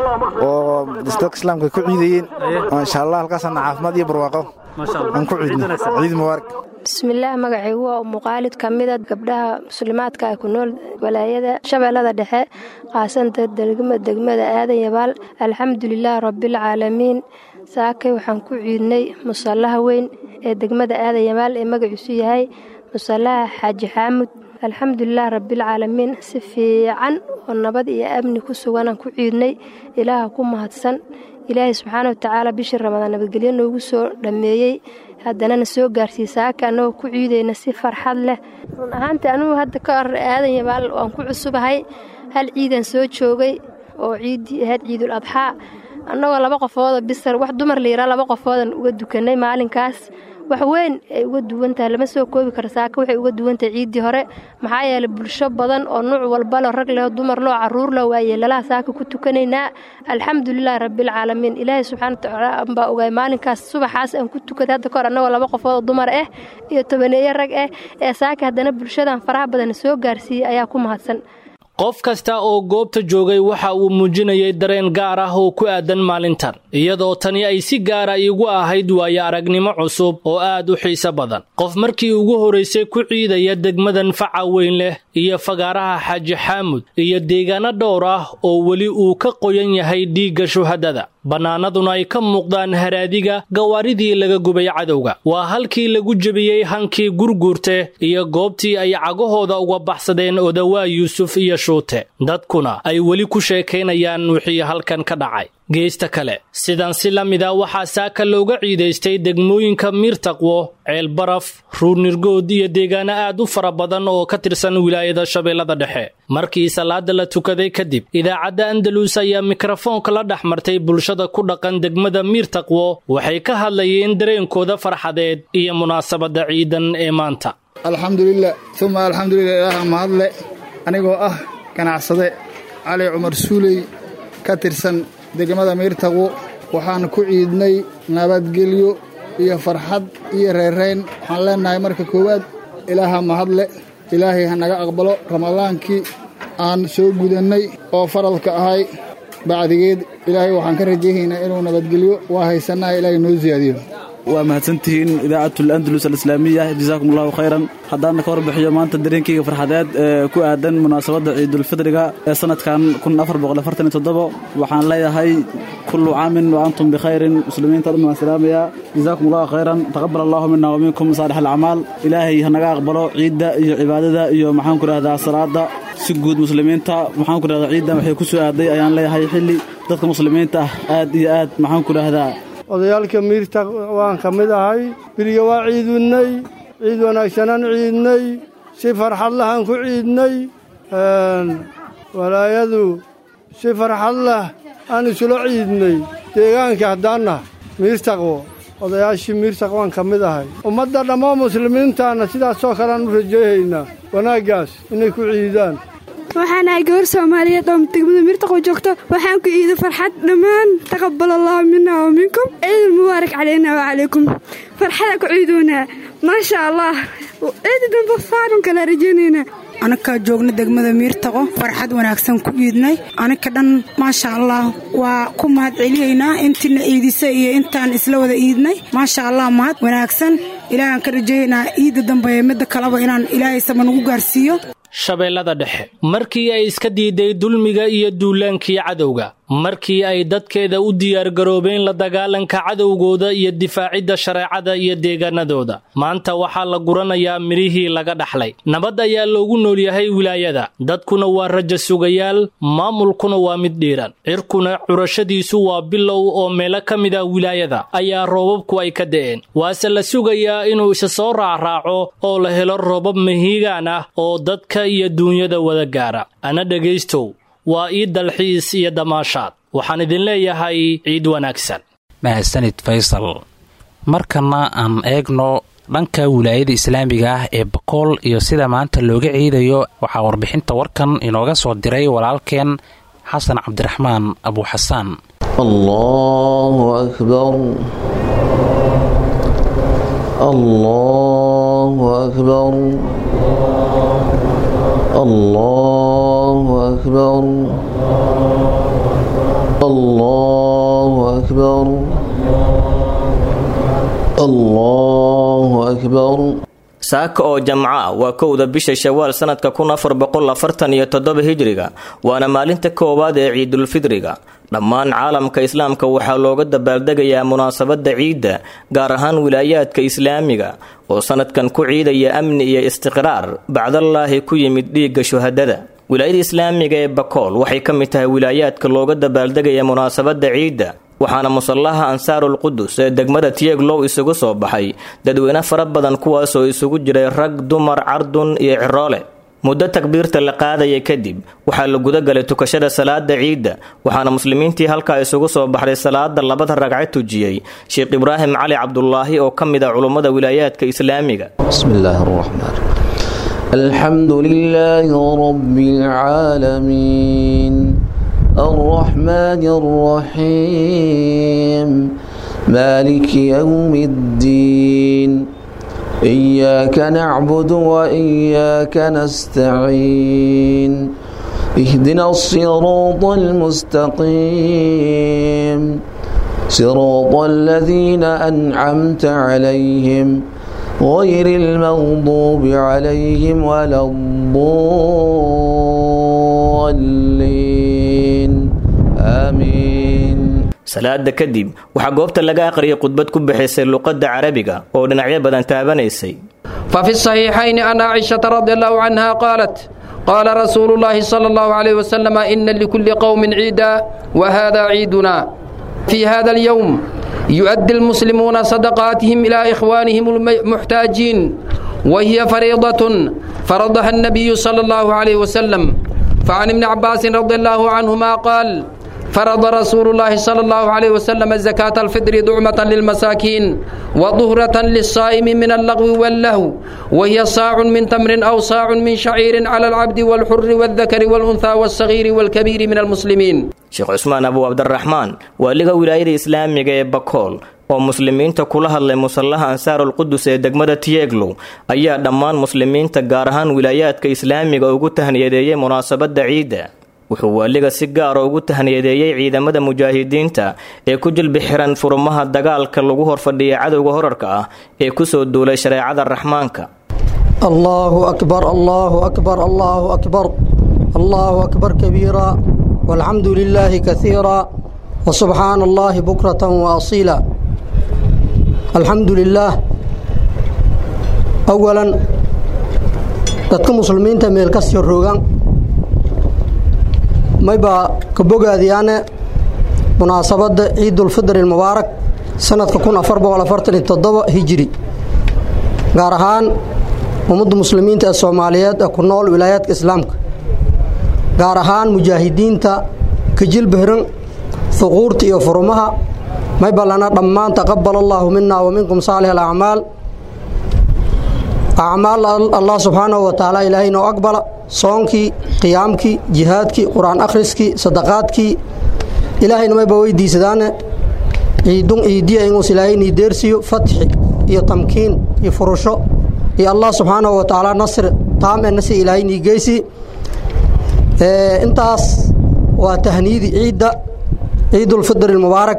oo dadka islaamka ku ciidayeen ma sha Allah halkaasna caafimaad iyo barwaaqo aan ku ciidnay ciid mubaarak bismillaah magacaygu waa muuqaalid kamid ah gabdhaha muslimaadka ah ku nool walaayada shabeellada dhexe qaasanta degmada Aadyabaal alxamdulillaah rabbil caalamiin saakay waxaan ku ciidnay musallaha weyn ee degmada Aadyabaal ee magaciisu yahay musallaha Xaaji Xaamud alxamdulillaah rabbil caalamiin si fiican oo nabad iyo amni ku sugan ku ciidnay ilaaha ku mahadsan ilaahay subxaanahu wa ta'ala bishii ramadaan nabadgelyo noogu soo dhameeyay haddana soo gaarsiisaa kanoo ku ciideyna si farxad leh run ahaantii anigu hadda ka hor Aadyabaal waan ku cusubahay hal ciidan soo joogay oo ciidul adxaa annagoo laba qofood bisar wax dumar liira laba qofoodan uga dukanay maalinkaas wax weyn ay uga duwantahay lama soo koobi karo saaka waxay uga duwantahay ciidii hore maxaa yeelay bulsho badan oo nooc walba leh rag leh dumar leh caruur leh waayeelalaha saaka ku tukanaynaa alxamdulillaah rabbil caalamiin ilaahay subxaanahu wa ta'ala baa ogaay maalinkaas subaxaas aan ku tukaday hadda ka hor annagoo laba qofood dumar iyo tobaneeyo rag ee saaka haddana bulshadan faraha badan soo gaarsiiyay ayaa ku mahadsan qof kasta oo goobta joogay waxa uu muujinayay dareen gaar ah oo ku aadan maalintan iyadoo tani ay si gaara iigu ahayd waayo aragnimo cusub oo aad u xiiso badan qof markii ugu horeysay ku ciidaya degmadan faca weyn leh iyo fagaaraha xaaji xaamud iyo deegaano dhowr ah oo weli uu ka qoyan yahay dhiigga shuhadada bannaanaduna ay ka muuqdaan haraadiga gawaaridii laga gubay cadowga waa halkii lagu jebiyey hankii gurguurte iyo goobtii ay cagahooda uga baxsadeen odawaa yuusuf iyo shuute dadkuna ay weli ku sheekaynayaan wixii halkan ka dhacay geesta kale sidan si la mida waxaa saaka looga ciidaystay degmooyinka miirtaqwo ceelbaraf ruurnirgood iyo deegaano aad u fara badan oo ka tirsan wilaayada shabeellada dhexe markii salaada la tukaday kadib idaacadda andalus ayaa mikrofoonka la dhex martay bulshada ku dhaqan degmada miirtaqwo waxay ka hadlayeen dareenkooda farxadeed iyo munaasabadda ciidan ee maanta alxamdulilah uma alxamdulilah ilaaha mahadle anigoo ah ganacsade cali cumar suuley ka tirsan degmada miirtaqwo waxaan ku ciidnay nabadgelyo iyo farxad iyo reerayn waxaan leenahay marka koowaad ilaaha mahadle ilaahay ha naga aqbalo ramadaankii aan soo gudannay oo faralka ahay bacdigeed ilaahay waxaan ka rajaynaynaa inuu nabadgelyo waa haysannaha ilaahay noo siyaadiyo waa mahadsantihiin idaacatul andalus alislaamiya jazaakum allahu khayran haddaan ka warbixiyo maanta dareenkayga farxadeed ee ku aadan munaasabadda ciidulfidriga ee sanadkan 1447 waxaan leeyahay kullu caamin wa antum bikhayrin muslimiinta dhan waan salaamayaa jazaakum allahu khayran taqabbal allahu minna wa minkum saalix alacmaal ilaahay ha naga aqbalo ciidda iyo cibaadada iyo maxaan ku rahdaa salaada si guud muslimiinta maxaan ku rahdaa ciiddan waxay ku soo aaday ayaan leeyahay xilli dadka muslimiinta aad iyo aad maxaan ku rahdaa odayaalka miirtaq waan ka mid ahay beriga waa ciidunnay ciid wanaagsanaan ciidnay si farxad lahaan ku ciidnay walaayadu si farxad lah aan isula ciidnay deegaanka haddaanna miirtaqwo odayaashii miirtaq waan ka mid ahay ummadda dhammaan muslimiintaanna sidaasoo kaleaan u rajayhaynaa wanaaggaas inay ku ciidaan waxaan ahay gabar soomaaliyeed oo degmada miirtaqwo joogto waxaan ku iiday farxad dhammaan taqabbal allahu minna wa minkum ciidul mubaarak calayna wa calaykum farxada ku ciidoonaa maasha allah ciidi dambe faanun kala rajaynaynaa anakaa joogna degmada miirtaqwo farxad wanaagsan ku iidnay anaka dhan maasha allah waa ku mahad celiyaynaa intiina iidisa iyo intaan isla wada iidnay maasha allah mahad wanaagsan ilaahaan ka rajaynaa iidda dambe midda kaleba inaan ilaahay sama nagu gaarsiiyo shabeellada dhexe markii ay iska diiday dulmiga iyo duulaankii cadowga markii ay dadkeeda u diyaargaroobeen la dagaalanka cadowgooda iyo difaacidda shareecada iyo deegaanadooda maanta waxaa la guranayaa midhihii laga dhaxlay nabad ayaa loogu nool yahay wilaayada dadkuna waa rajo sugayaal maamulkuna waa mid dhiiran cirkuna curashadiisu waa bilow oo meelo ka mid ah wilaayada ayaa roobabku ay ka da'een waase la sugayaa inuu isa soo raacraaco oo la helo roobab mahiigaan ah oo dadka iyo duunyada wada gaara ana dhegaystow waa ii dalxiis iyo damaashaad waxaan idin leeyahay ciid wanaagsan mahadsanid faysal markana aan eegno dhanka wilaayada islaamiga ah ee bakool iyo sida maanta looga ciidayo waxaa warbixinta warkan inooga soo diray walaalkeen xasan cabdiraxmaan abuuxasaan allahu akbar allahu akbar الله أكبر الله أكبر الله أكبر saaka oo jamco ah waa kowda bisha shawaal sanadka 1447 hijriga waana maalinta koowaad ee ciidulfidriga dhammaan caalamka islaamka waxaa looga dabaaldegayaa munaasabadda ciidda gaar ahaan wilaayaadka islaamiga oo sanadkan ku ciidaya amni iyo istiqraar bacdallaahi ku yimid dhiigga shuhadada wilaayada islaamiga ee bakool waxay ka mid tahay wilaayaadka looga dabaaldegaya munaasabadda ciidda waxaana musallaha ansaarul qudus ee degmada tieglow isugu soo baxay dadweyne fara badan kuwaasoo isugu jiray rag dumar cardun iyo ciroole muddo takbiirta la qaadaya kadib waxaa la guda galay tukashada salaada ciidda waxaana muslimiintii halkaa isugu soo baxday salaada labada ragcad tujiyey sheekh ibraahim cali cabdulaahi oo ka mid ah culummada wilaayaadka islaamiga bismillaahi arrahmaan alxamdulilaahi rabbil caalamiin الرحمن الرحيم مالك يوم الدين إياك نعبد وإياك نستعين اهدنا الصراط المستقيم صراط الذين أنعمت عليهم غير المغضوب عليهم ولا الضالين آمين. salaada kadib waxaa goobta laga aqriyay khudbad ku bixisay luqadda carabiga oo dhinacyo badan taabanaysay. ففي الصحيحين أن عائشة رضي الله عنها قالت قال رسول الله صلى الله عليه وسلم إن لكل قوم عيدا وهذا عيدنا. في هذا اليوم يؤدي المسلمون صدقاتهم إلى إخوانهم المحتاجين وهي فريضة فرضها النبي صلى الله عليه وسلم. فعن ابن عباس رضي الله عنهما قال فرض رسول الله صلى الله عليه وسلم زكاة الفطر دعمة للمساكين وطهرة للصائم من اللغو واللهو وهي صاع من تمر أو صاع من شعير على العبد والحر والذكر والأنثى والصغير والكبير من المسلمين. Sheekh Cusmaan Abu Abdurrahmaan waaliga wilaayada Islaamiga ee Bakool oo muslimiinta kula hadlay musallaha Ansaarul Qudus ee degmada Tiyeglow ayaa dhammaan muslimiinta gaar ahaan wilaayaadka Islaamiga ugu tahniyadeeyay munaasabada ciida. wuxuu waaliga si gaar ah ugu tahniyadeeyay ciidamada mujaahidiinta ee ku jilbi xiran furmaha dagaalka lagu horfadhiyay cadowga horarka ah ee ku soo duulay shareecada Raxmaanka. Allahu akbar Allahu akbar Allahu akbar Allahu akbar kabiira walhamdulillahi kathiira wa subhanallahi bukratan wa asila. Alhamdulillah. Awalan dadka muslimiinta meel ka soo roogan mayba ka bogaadiyana munaasabada Ciidul Fidr al-Mubaarak sanadka 1447 Hijri gaar ahaan ummadda muslimiinta ee Soomaaliyeed ee ku nool wilaayadka Islaamka gaar ahaan mujaahidiinta ka jilbahran thuquurta iyo furmaha mayba lana dhammaan taqabbalallahu minna wa minkum saalihal a'maal Allah subhanahu wa ta'ala ilaahina aqbala soonkii qiyaamkii jihaadkii quraan akhriskii sadaqaadkii ilaahayna may weydiisadaane ciidiya inuu ilaahayni deersiyo fatxi iyo tamkiin iyo furusho iyo Allah subhanahu wa ta'ala nasr taamena si ilaahayni geysi intaas waa tahniidi ciidul fidr al-mubaarak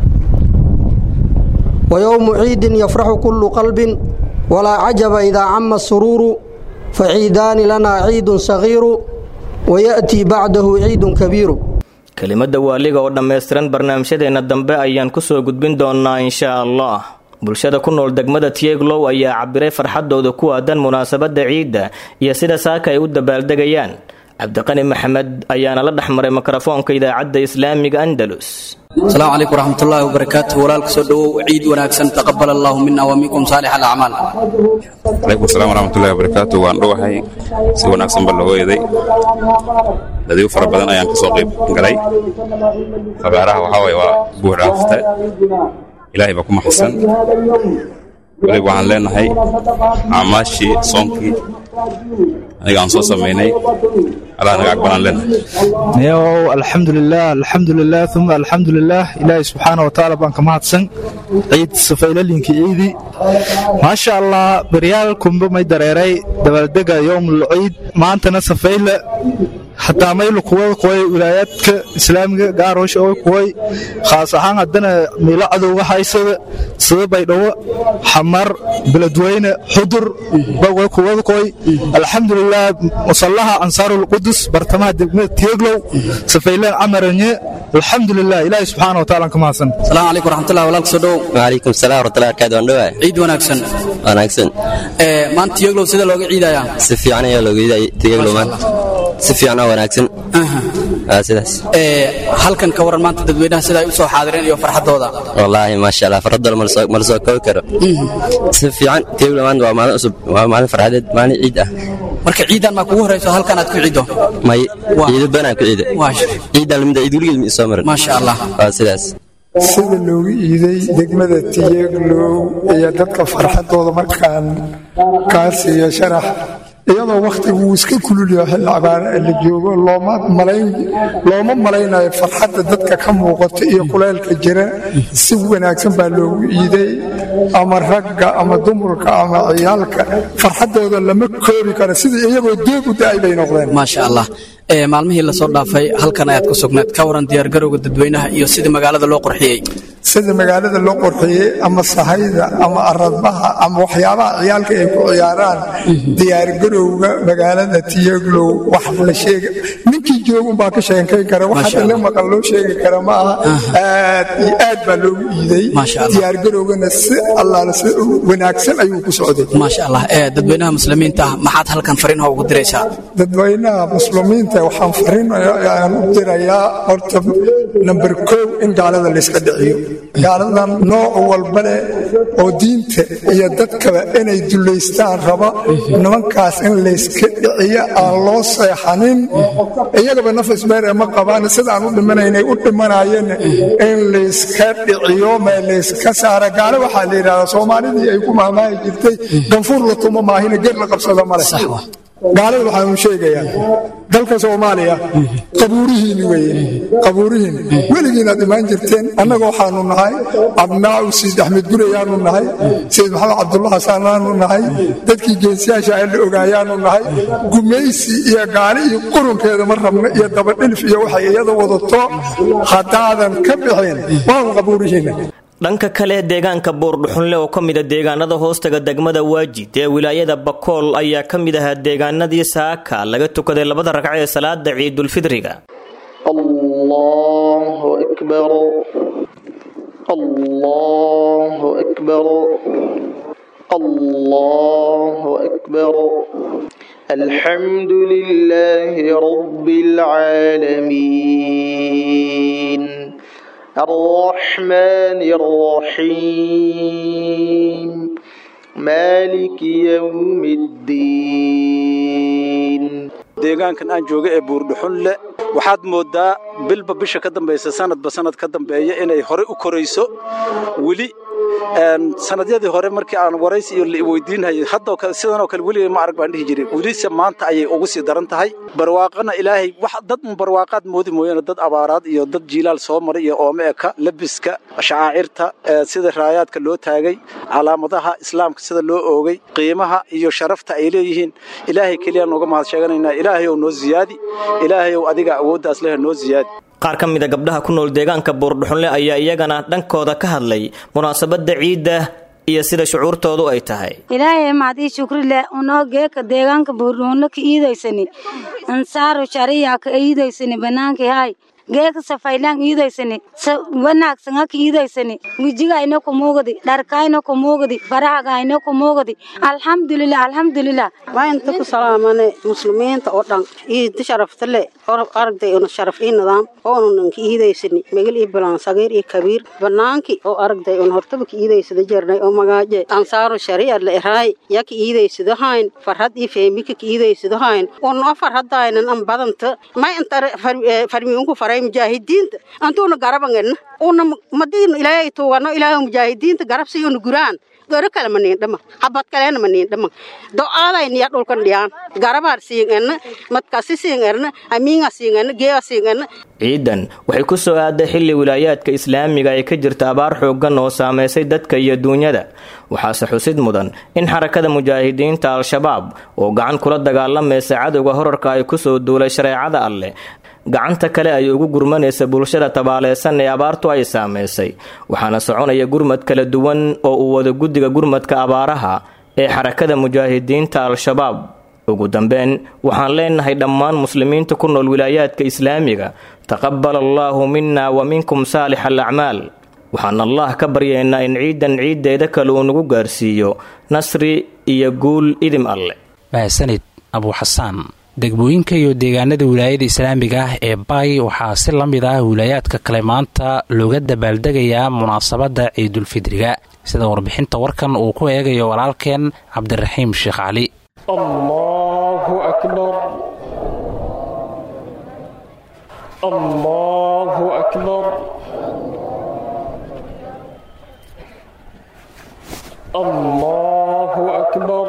wa yawm ciidin yafrahu kullu qalbin ولا عجب إذا عم السرور فعيدان لنا عيد صغير ويأتي بعده عيد كبير. كلمة waaliga oo dhameystiran barnaamijyadeena dambe ayaan ku soo gudbin doonaa insha Allah. bulshada ku nool degmada Tiyeglow ayaa cabiray farxadooda ku aadan munaasabada ciida iyo sida saaka ay u dabaaldegayaan. Cabdiqani Maxamed ayaana la dhaxmaray mikrofoonka idaacadda Islaamiga Andalus. السلام عليكم ورحمة الله وبركاته ولالك سدو عيد وناكسن تقبل الله منا ومنكم صالح الأعمال. عليكم السلام ورحمة الله وبركاته وأن روحي سوى ناكسن بالله يدي الذي يفرق بدن أيام كسوقي قلي فبعرها وحاوي وبوه رافته إلهي بكم حسن ولي وعن لنا هاي عماشي صنكي أنا عن صوص ميني على أنا أقبل لنا. يو الحمد لله ثم الحمد لله إلهي سبحانه وتعالى بانك مهتسن عيد سفيلة لينك عيدي ما شاء الله بريالكم بما يدريري دبالدقى يوم العيد ما أنتنا سفيلة حتى ما يلو قوي ولاياتك إسلامك قاروش أو قوي خاصة عندنا ميلاد وحيسة صدق يدو حمر بلدوين حضر بقوي قوي الحمد لله وصلها أنصار القدس برتمها تيغلو سفيلان عمرني الحمد لله إلهي سبحانه وتعالى كما حسن. السلام عليكم ورحمة الله وبركاته. وعليكم السلام ورحمة الله وبركاته. عيد وناكسن. وناكسن. ما أنت تيغلو سيدا لوغ عيدا يا. سفيانا يا لوغ عيدا تيغلو مان. سفيانا وناكسن. سيداس. هل كان كورن ما أنت تدوينها سيدا يوسو حاضرين يو فرحة دودا. والله ما شاء الله فرد المرسو كوكر. سفيان تيغلو مان ومعنا فرحة ماني عيدا. marka ciidan ma kugu horeyso halkan aad ku ciido may ciido bana ku ciido ciidan limida ciiduligi mi soo maray ma sha Allah sidaas sida loogu iiday degmada Tiyeglow iyo dadka farxadooda markaan kaasiyo sharax iyadoo waqtigu iska kululyo xil cabaar la joogo looma malaynayo farxadda dadka ka muuqata iyo kuleelka jira si wanaagsan baa loogu iiday ama ragga ama dumarka ama ciyaalka farxadooda lama koobi karo sida iyagoo deeb u daay bay noqdeen ma sha Allah maalmihii la soo dhaafay halkan ayaad ku sugnayd ka waran diyaar garowga dadweynaha iyo sidii magaalada loo qurxiyay sida magaalada loo qorxiyey ama sahayda ama aradbaha ama waxyaabaha ciyaalka ay ku ciyaaraan diyaargarowga magaalada Tiyaglow wax la sheega ninkii joogun baa ka sheekayn kara waxa la maqal loo sheegi kara ma aha aad baa loogu iiday diyaargarowgana si Allah si wanaagsan ayuu ku socday ma sha Allah dadweynaha muslimiinta maxaad halkan fariin ugu diraysaa dadweynaha muslimiinta waxaan fariin ayaan u dirayaa horta number 1 in gaalada la iska dhiciyo gaaladan nooc walba leh oo diinta iyo dadkaba inay duleystaan raba nimankaas in la iska dhiciyo aan loo seexanin iyagaba nafis beer ma qabaan sidaan u dhimanaynay u dhimanayeen in la iska dhiciyo ma la iska saara gaalo waxa la yiraahdaa Soomaalidii ay ku maamay jirtay ganfuur la tumo maahina geer la qabsado male gaalada waxaan sheegayaa dalka Soomaaliya qabuurihiin weligiina dhiman jirteen annaga waxaanu nahay abnaaw Said Ahmed Gurayaanu nahay Said Maxamed Cabdullah Xasanaanu nahay dadkii geesiyaasha ay la ogaayaanu nahay gumaysi iyo gaali iyo qurunkeeda ma rabna iyo dabadhilf iyo waxay iyada wadato hadaadan ka bixin waan qabuurihiina dhanka kale deegaanka Buurdhuxunle oo kamida deegaanada hoostaga degmada Waajid ee wilaayada Bakool ayaa kamid ah deegaanadii saaka laga tukaday labada ragcad ee salaada Ciidul Fidriga Allahu akbar Allahu akbar Allahu akbar Alhamdulillahi rabbil alamin الرحمن الرحيم مالك يوم الدين deegaankan aan jooga ee Buurdhuxunle waxaad moodaa bilba bisha ka dambaysa sanadba sanad ka dambeeya inay hore u korayso wili sanadyadii hore markii aan waraysi iyo weydiinayay hadda sidan oo kale wili ma arag baan dhihi jiray wilise maanta ayay ugu sii daran tahay barwaaqana ilaahay wax dad barwaaqaad moodi mooyana dad abaaraad iyo dad jiilaal soo maray iyo oomeeka labiska shaacirta sida raayaadka loo taagay calaamadaha islaamka sida loo oogay qiimaha iyo sharafta ay leeyihiin ilaahay kaliya nooga mahad sheeganaynaa ilaahay oo noo ziyaadi ilaahay oo adiga awooddaas leh noo ziyaadi qaar ka mid ah gabdhaha ku nool deegaanka Buurdhuxunle ayaa iyagana dhankooda ka hadlay munaasabada ciida iyo sida shucuurtoodu ay tahay ilaahay maadi shukri leh uno geeka deegaanka Buurdhuxunle ka iidaysani ansaaro shariya ka iidaysani banaanka hay geeka safaylaan iidaysani wanaagsan ka iidaysani wijiga ina ku moogadi dharkayna ku moogadi faraha ina ku moogadi alxamdulillah waan inta ku salaamane muslimiinta oo dhan iid sharafta leh aragday oo sharaf in nidaam oo ninka iidaysani magal iyo balan sageer iyo kabiir banaanki oo aragday oo hortaba ka iidaysada jirnay oo magaaje ansaaro shariya la iraay yak iidaysada hayn farhad iyo feemika ka iidaysada hayn oo no farhadaynan am badanta ma inta farmiinku mujaahidiinta antuuna garabangeena una madiin ilaahay tuugano ilaahay mujaahidiinta garabsiyo guraan garo kale maniin dhama habad kale maniin dhama do'aadayna ya dhulkan dhiyaan garabaar siingeena madkaasi siingeena amiinga siingeena geeya siingeena ciidan waxay ku soo aaday xilli wilaayaadka islaamiga ay ka jirta abaar xooggan oo saameysay dadka iyo duunyada waxaase xusid mudan in xarakada mujaahidiinta al-shabaab oo gacan kula dagaalamaysa cadowga horarka ay ku soo duulay shareecada Alle gacanta kale ay ugu gurmanaysa bulshada tabaaleysan ee abaartu ay saameysay waxaana soconaya gurmad kala duwan oo uu wada guddiga gurmadka abaaraha ee xarakada mujaahidiinta al-shabaab ugu dambeyn waxaan leenahay dhammaan muslimiinta ku nool wilaayaadka islaamiga taqabbal Allahu minna wa minkum saalih al-a'maal waxaan Allah ka baryaynaa in ciidan ciideeda kale uu nagu gaarsiiyo nasri iyo guul idim alle mahsanid Abu Xasaan degmooyinka iyo deegaanada wilaayada islaamiga ah ee Bay waxaa si la mid ah wilaayaadka kale maanta looga dabaaldegayaa munaasabada Ciidul Fidriga sida warbixinta warkan uu ku eegayo walaalkeen Cabdiraxiim Sheekh Cali Allahu akbar Allahu akbar Allahu akbar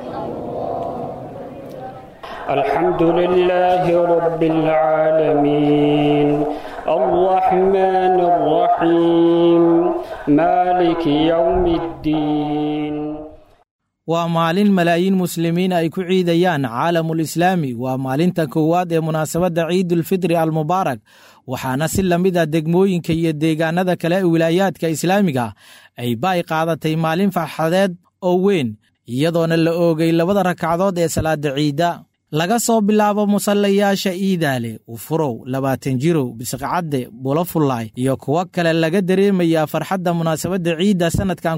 الحمد لله رب العالمين الرحمن الرحيم مالك يوم الدين waa maalin malaayiin muslimiin ay ku ciidayaan caalamul islaami. waa maalinta koowaad ee munaasabadda ciidulfitri almubaarak, waxaana si la mid ah degmooyinka iyo deegaanada kale ee wilaayaadka islaamiga ay baay qaadatay maalin farxadeed oo weyn, iyadoona la oogay 2 ragcadood ee salaada ciidda. laga soo bilaabo musallayaasha iidaale, ufurow, 20 jirow, bisqacadde, bulafulay iyo kuwo kale laga dareemayaa farxadda munaasabadda ciidda sannadkan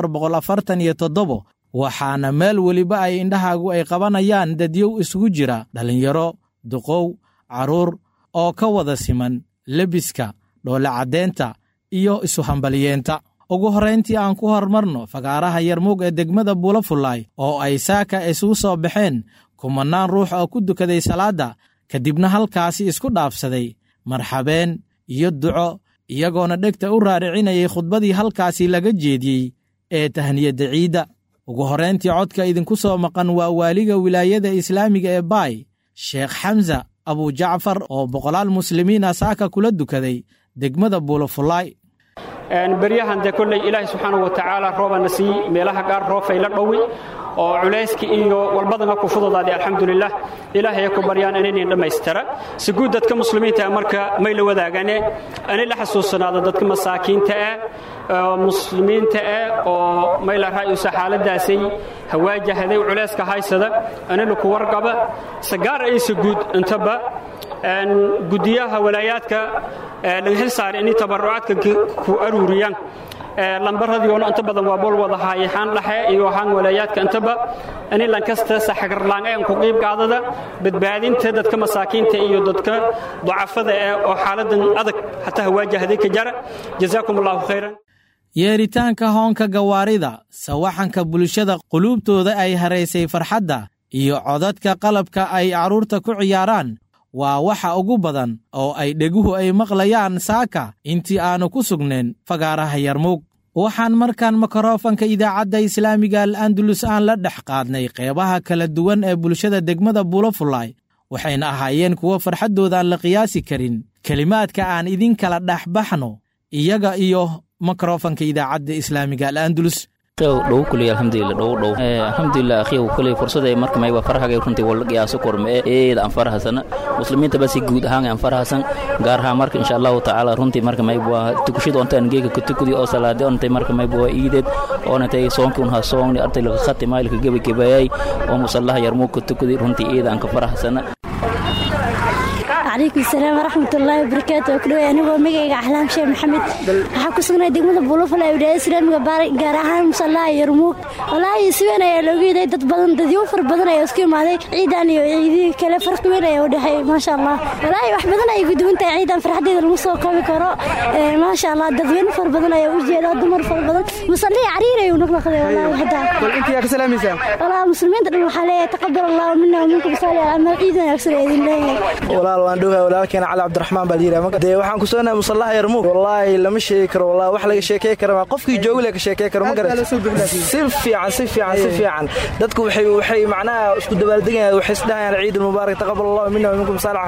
1447, waxaana meel weliba ay indhahaagu ay qabanayaan dadyow isugu jira dhallinyaro, duqow, carruur oo ka wada siman lebiska, dhoole caddeenta iyo isu hambaliyeenta. ugu horrayntii aan ku hormarno fagaaraha Yarmuug ee degmada Bulafulay oo ay saaka isugu soo baxeen kumanaan ruux oo ku dukaday salaada, kadibna halkaasi isku dhaafsaday marxabeen iyo duco, iyagoona dhegta u raaricinayay khudbadii halkaasi laga jeediyey ee tahniyadda ciidda. ugu horrayntii codka idinku soo maqan waa waaliga wilaayada islaamiga ee Baay, Sheekh Xamza Abu Jacfar, oo boqolaal muslimiin ah saaka kula dukaday degmada Bulafulay. baryahan de kulley ilaahay subxaanahu wa tacaala roobana sii meelaha qaar roofay la dhowi oo culayska iyo walbadana ku fududaaday alxamdulilah. ilaahay ku baryaan inaynan dhammaystira si guud dadka muslimiinta marka may la wadaagane anay la xasuusanaado dadka masaakiinta muslimiinta oo may la raayusa xaaladaasay hawaajahaday culayska haysada anay ku warqaba sagaar ay si guud intaba gudiyaha walaayaadka laga xilsaar in tabarucaadka ku aruuriyaan lambaradiyoona inta badan waa bol wada haayaan dhaxe iyo han walaayaadka intaba in lan kasta saxagar laaneen ku qayb qaadada badbaadinta dadka masaakiinta iyo dadka ducafada oo xaaladan adag hataa waajahaday ka jara. jazaakumullahu khayran. yeeritaanka hoonka gawaarida, sawaxanka bulshada quluubtooda ay haraysay farxadda, iyo codadka qalabka ay carruurta ku ciyaaraan waa waxa ugu badan oo ay dheguhu ay maqlayaan saaka intii aanu ku sugnayn fagaaraha Yarmuug. waxaan markaan mikrofanka idaacadda islaamiga al-Andalus aan la dhex qaadnay qeybaha kala duwan ee bulshada degmada Bulafulay, waxayna ahaayeen kuwo farxaddooda aan la qiyaasi karin. kelimaadka aan idin kala dhexbaxno iyaga iyo mikrofanka idaacadda islaamiga al-Andalus. dhow kulay alxamdulilah akhiigu kulay fursada marka may farahaga runtii wala qiyaaso korme eed aan farahsan muslimiinta basi guud ahaan aan farahsan gaar ahaan marka insha Allah taala runtii marka may waa tukushid ontaan geega ku tukudi oo salaade ontay marka may waa iideed oo natay soonkuun ha soonni artay laga khatimay laga gabagabeeyay oo musallaha Yarmuug ku tukudi runtii eed aan ka farahsan. عليكم السلام ورحمة الله وبركاته. كلوا أنا ومجيء أحلام شيخ محمد. حكوا سكنا دقمة بولفلا ولا إسلام جارها مصلى يرموك. والله يسوينا يا لو جيت تتبضن تذيوفر بدنا يسكين معي عيداني عيدي كلا فرق ولا يودي حي ما شاء الله. والله واحد بدنا يقدون أنت عيدان في حديد المسوق بكراء ما شاء الله تذيون فر بدنا يوجي هذا دمر فر بدنا مصلي عريرة ونقل خذ والله وحدة. أنت يا كسلام يسام. والله مسلمين تدرون حاليا تقبل الله منا ومنكم صالح على عيدنا يكسر عيدين الله. walaalkeena Cali Cabdiraxmaan Baliira de waxaan ku soonahay musallaha Yarmuug wallahi lama sheegi karo wallahi wax laga sheekay karo qofkii joogo la ka sheekay karo ma garan si fiican dadku waxay macnaa isku dabaaldegayaan waxay isdhaayaan ciid mubaarak taqabbal Allah minna wa minkum salih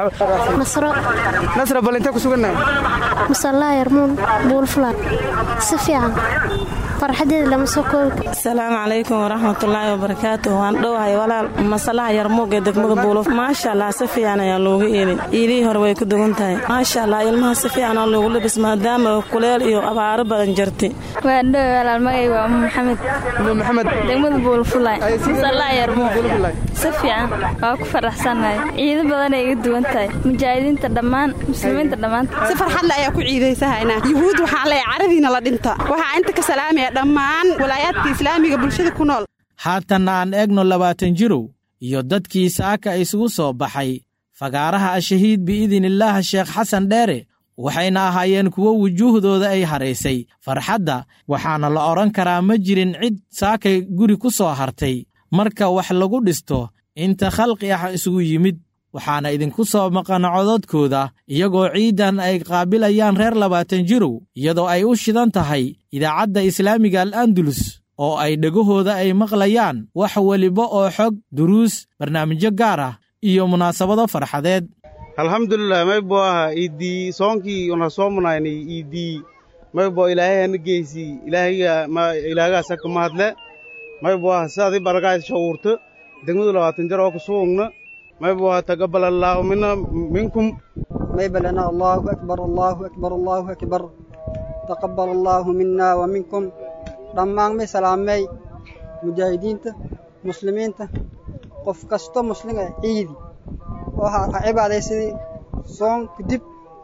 nasra balinta ku suganaa musallaha Yarmuug Bulafulay si fiican farxadeeda lama soo koobi. Assalaamu calaykum waraxmatullaahi wabarakaatuh. waan dhowahay walaal masallaha Yarmuug ee degmada Bulafulay maasha Allah si fiican ayaa loogu iilay hore way ku dugan tahay maasha Allah ilmaha si fiican oo loogu labis maadaama kuleel iyo abaaro badan jirtay. waan dhow walaal magay waa Maxamed degmada Bulafulay masallaha Yarmuug si fiican waa ku faraxsanahay ciido badan ay ugu duwan tahay mujaahidiinta dhammaan muslimiinta dhammaan si farxad la ayaa ku ciideysahayna yahuud waxa la caradiina la dhinta waxa inta ka salaamay dhammaan walaayaadka islaamiga bulshada ku nool. haatan aan eegno 20 jirow iyo dadkii saaka isugu soo baxay fagaaraha ashahiid biidinillah Sheekh Xasan Dheere, waxayna ahaayeen kuwo wujuuhdooda ay haraysay farxadda, waxaana la oran karaa ma jirin cid saakay guri ku soo hartay marka wax lagu dhisto inta khalqi ah isugu yimid. waxaana idinku soo maqan cododkooda iyagoo ciidan ay qaabilayaan reer 20 jirow, iyadoo ay u shidan tahay idaacadda islaamiga al-Andalus oo ay dhegahooda ay maqlayaan wax waliba oo xog, duruus, barnaamijyo gaar ah iyo munaasabado farxadeed. alxamdulilah maybo aha iidii soonkii una soo munaynay iidii maybo ilaahay hana geysi ilaahaygaasa ka mahadle maybuha saadii barakayd shawurta degmadu 20 jar oo ku suugna maybuha taqabbal Allahu minna minkum maybalana Allahu akbar Allahu akbar Allahu akbar taqabbal Allahu minna wa minkum dhammaan may salaamay mujaahidiinta muslimiinta qof kasto muslim ah ciidi waxa cibaadaysadii soon kadib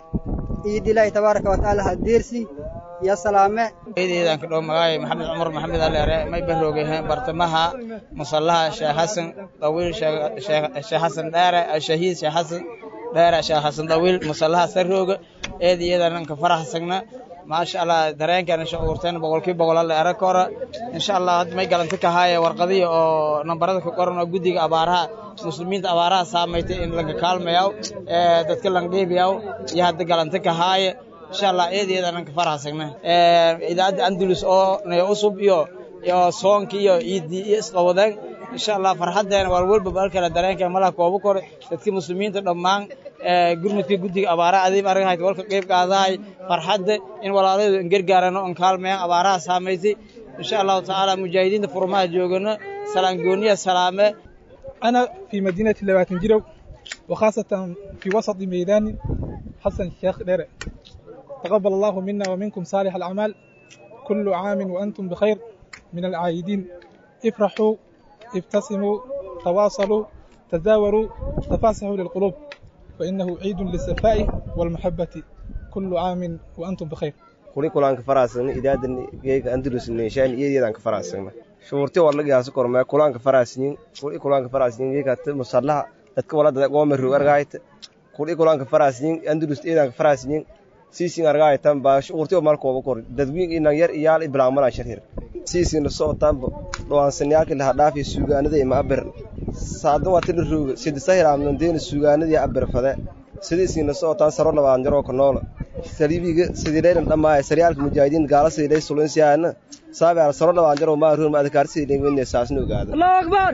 ciid Ilaahay tabaaraka wa taala hadeersi يا سلامة. إذا كده معاي محمد عمر محمد علي ما يبهروجه برتمها مصلها شيخ حسن طويل شيخ حسن دارة الشهيد شيخ حسن دارة شيخ حسن طويل مصلها سروج إذا أنا كفرح سجنا ما شاء الله درين كان شعورتين بقول كيف بقول الله أركورة إن شاء الله ما يقلن تكهاي ورقدية أو نبرة كقرن جودي أبارها مسلمين أبارها ساميتين إن لك كلام ياو تتكلم جيب ياو يهد قلن تكهاي إن شاء الله إذا أنا كفرح سجنا إذا أندلس أو نيوسب يا صون كي يدي إسقاودن إن شاء الله فرحتنا والول ببارك الله درين كان ملاك وبكر تتكلم مسلمين تدمّان gurmud fi guddiga abaaraha adii aragay walka qayb qaadahay farxadda in walaaladu gargaarano on kaalmeeyaan abaaraha saameeyay insha Allah ta'ala mujaahidiinta furmaha joogana salaan gooniya salaame ana fi madinati 20 jiro وخاصة في وسط ميدان حسن الشيخ ديرة تقبل الله منا ومنكم صالح الأعمال كل عام وأنتم بخير من العايدين افرحوا ابتسموا تواصلوا تزاوروا تفاسحوا للقلوب فإنه عيد للصفاء والمحبة كل عام وأنتم بخير كلان كفراسن إذا أندلس النيشان إذا كفراسن شورتي والله جالس كورما كلان كفراسين كلان كفراسين يكاد مصلها تذكر ولا قوم الرجايت كلان كفراسين أندلس إذا كفراسين سيسين رجايت تام باش شورتي ومالكو بكور تدوين إن غير إيال إبراهيم ولا شهير سيسين الصوت تام لو أنسنياك اللي هذا في السجان ده ما أبر saado watin ruug sid sayraamnan deen suugaanadii abir fada sidiisina sootaan saro labaan jaro ka nool sariibiga sidiileen dhamaa sariyaalka mujaahidiin gaala siday sulansiyaana saabeer saro labaan jaro ma ruun adkaarsi dhigweyne saasnu ogaada Allahu akbar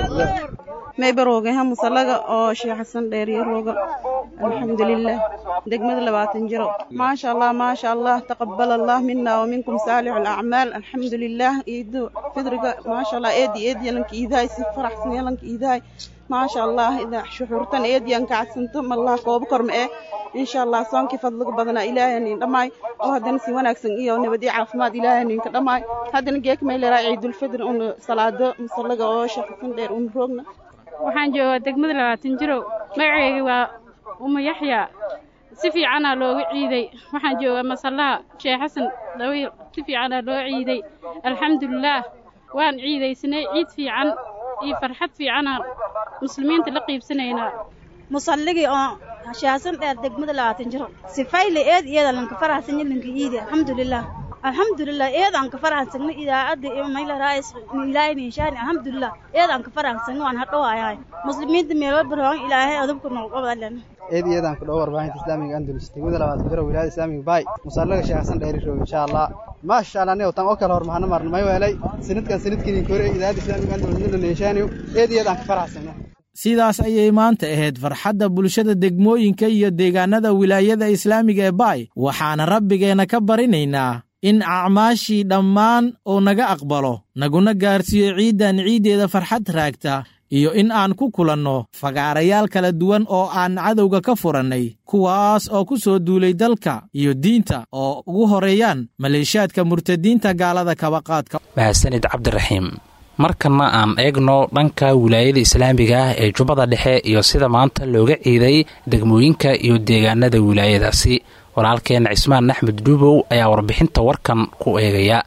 may barooga ha musallaga oo Sheikh Xasan Dheeriyo rooga alxamdulillah degmada 20 jiro ma sha Allah taqabbal Allah minna wa minkum salih al-a'mal alxamdulillah iidu fidriga ma sha Allah eedi lanka iiday si faraxsan lanka iiday ما شاء الله إذا شحورتنا إيدي أنك عسنتم الله كوب كرم إن شاء الله صانك فضلك بدنا إلهي نماي أو هذا نسي وانا أكسن إيه ونبدي عفمات إلهي نماي هذا نجيك ما إلى عيد الفطر أن صلاة مصلى أو شخص دير أمرنا waxaan joogaa degmada 20 jiro magacaygu waa Umu Yaxya si fiican loogu ciiday waxaan joogaa masallaha Sheekh Xasan Dawiir si fiican loo ciiday alxamdulillah waan ciidaysnay ciid fiican iyo farxad fiican muslimiinta la qiibsanayna musalligi oo Sheekh Dheer degmada 20 jiro sifayle eed lanka faraxsan yilinka ciiday alxamdulillah eed aan ka faraxsan idaacada iyo mayla raayis ilaahay nishaan alxamdulillah eed aan ka faraxsan waan hadhawaayahay muslimiinta meel baraan ilaahay adabku noo qabadlan eed aan ka dhaw warbaahinta islaamiga andalus degmada 20 jiro wilaayada islaamiga bay musallaga Sheekh Xasan Dheeri roob insha Allah ma sha Allah neew tan oo kala hormaana marna may weelay sanadkii kore idaacada islaamiga andalus nishaaniyo eed aan ka faraxsan sidaas ayay maanta ahayd farxadda bulshada degmooyinka iyo deegaanada wilaayada islaamiga ee Bay waxaana rabbigeena ka barinaynaa in acmaashii dhammaan oo naga aqbalo naguna gaarsiiyo ciidan ciideeda farxad raagta iyo in aan ku kulanno fagaarayaal kala duwan oo aan cadowga ka furannay kuwaas oo ku soo duulay dalka iyo diinta oo ugu horeeyaan maleeshiyaadka murtadiinta gaalada kabaqaadka mahadsanid cabdiraxiim markana aan eegno dhanka wilaayada islaamiga ah ee Jubbada Dhexe iyo sida maanta looga ciiday degmooyinka iyo deegaanada wilaayadaasi walaalkeen Cismaan Axmed Duubow ayaa warbixinta warkan ku eegaya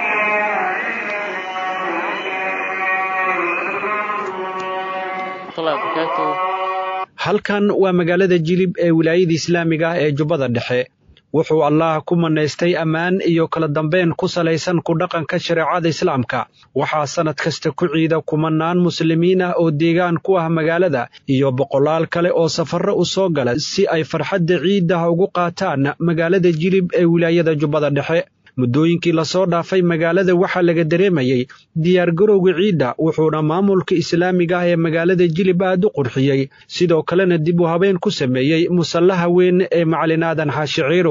halkan waa magaalada Jilib ee wilaayada islaamiga ah ee Jubbada Dhexe wuxuu Allah ku manaystay amaan iyo kala dambeyn ku salaysan ku dhaqanka shariicada islaamka waxaa sanad kasta ku ciida kumanaan muslimiin ah oo deegaan ku ah magaalada iyo boqolaal kale oo safarro u soo gala si ay farxadda ciidaha ugu qaataan magaalada Jilib ee wilaayada Jubbada Dhexe muddooyinkii la soo dhaafay magaalada waxaa laga dareemayay diyaar garowga ciidda wuxuuna maamulka islaamiga ah ee magaalada Jilib aad u qurxiyey sidoo kalena dib u habeen ku sameeyey musallaha weyn ee Macalin Aadan Xaashi Ciirow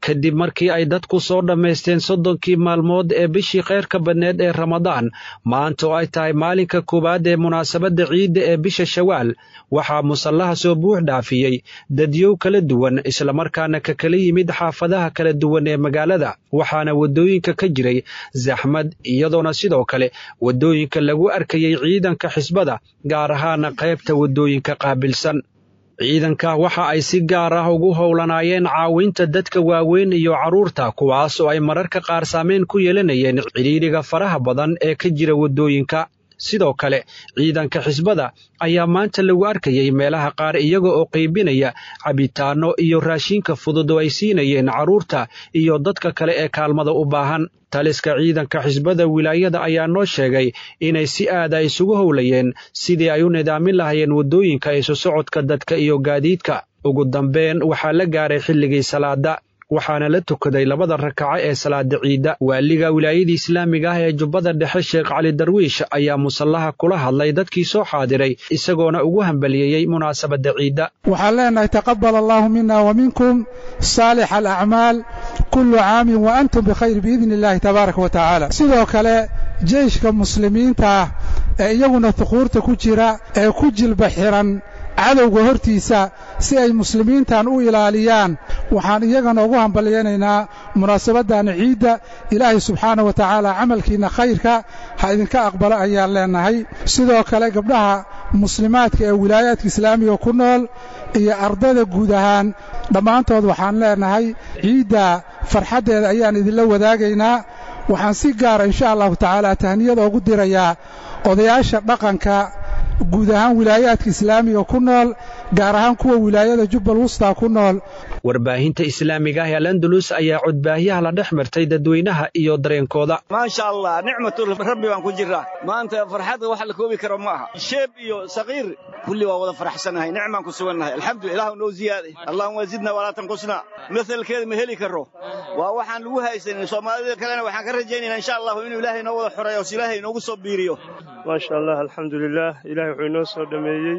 kadib markii ay dadku soo dhammaysteen 30 maalmood ee bishii khayrka badneed ee Ramadaan maanta oo ay tahay maalinka koowaad ee munaasabadda ciidda ee bisha Shawaal waxaa musallaha soo buux dhaafiyey dadyow kala duwan isla markaana ka kala yimid xaafadaha kala duwan ee magaalada waxaana wadooyinka ka jiray zaxmad iyadoona sidoo kale wadooyinka lagu arkayay ciidanka xisbada gaar ahaan qaybta wadooyinka qaabilsan ciidanka waxa ay si gaar ah ugu howlanaayeen caawinta dadka waaweyn iyo carruurta kuwaas oo ay mararka qaar saameyn ku yeelanayeen cidhiidhiga faraha badan ee ka jira wadooyinka sidoo kale ciidanka xisbada ayaa maanta lagu arkayay meelaha qaar iyaga oo qaybinaya cabitaano iyo raashinka fudud oo ay siinayeen carruurta iyo dadka kale ee kaalmada u baahan taliska ciidanka xisbada wilaayada ayaa noo sheegay inay si aad ay isugu howlayeen sidii ay u nidaamin lahayeen wadooyinka isu socodka dadka iyo gaadiidka ugu dambeyn waxaa la gaaray xilligii salaada waxaana la tukaday 2 rakaco ee salaada ciida waaliga wilaayada islaamiga ah ee Jubbada Dhexe Sheekh Cali Darwiish ayaa musallaha kula hadlay dadkii soo xaadiray isagoona ugu hambaliyay munaasabada ciida waxaan leenahay taqabbal Allahu minna wa minkum salih al-a'mal kullu 'aamin wa antum bi khayr biidhni Allahi tabaaraka wa ta'ala sidoo kale jeeshka muslimiinta ee iyaguna tuquurta ku jira ee ku jilba xiran cadowga hortiisa si ay muslimiintan u ilaaliyaan waxaan iyagana ugu hambaliyanaynaa munaasabadan ciida ilaahay subxaanahu wa ta'ala amalkiina khayrka ha idinka aqbalo ayaan leenahay sidoo kale gabdhaha muslimaadka ee wilaayadka islaamiga ku nool iyo ardayda guud ahaan dhammaantood waxaan leenahay ciida farxadeeda ayaan idinla wadaagaynaa waxaan si gaar insha Allah ta'ala tahniyada ugu dirayaa odayaasha dhaqanka guud ahaan wilaayadka islaamiga ku nool gaar ahaan kuwa wilaayada Jubbal Wusta ku nool warbaahinta islaamiga ee Al-Andalus ayaa codbaahiyaha la dhex martay dadweynaha iyo dareenkooda ma sha Allah nicmatu rabbi waan ku jiraa maanta farxada wax la koobi karo ma aha sheeb iyo saqiir kulli waa wada faraxsanahay nicmaan ku suganahay alxamdulillah noo ziyaaday allahumma zidna wala tanqusna midalkeed ma heli karo waa waxaan lagu haysanay Soomaalida kalena waxaan ka rajaynaynaa insha Allah inuu Ilaahay noo wada xoreeyo Ilaahay noogu soo biiriyo ma sha Allah alxamdulillah Ilaahay wuxuu inoo soo dhameeyay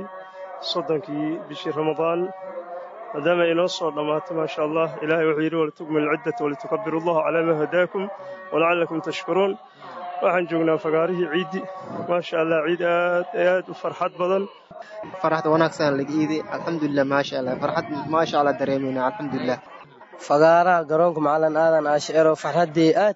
30kii bishii Ramadaan maadaama inoo soo dhamaatay ma sha Allah Ilaahay wuxuu yiri wala tukmilu ciddata wala tukabbiru Allah ala ma hadaakum wala la'allakum tashkuruun waxaan joognaa fagaarihii ciidi ma sha Allah ciid aad u farxad badan farxad wanaagsan laga iiday alxamdulillah ma sha Allah farxad ma sha Allah dareemayna alxamdulillah fagaaraha garoonka macalin aadan aashiro farxadii aad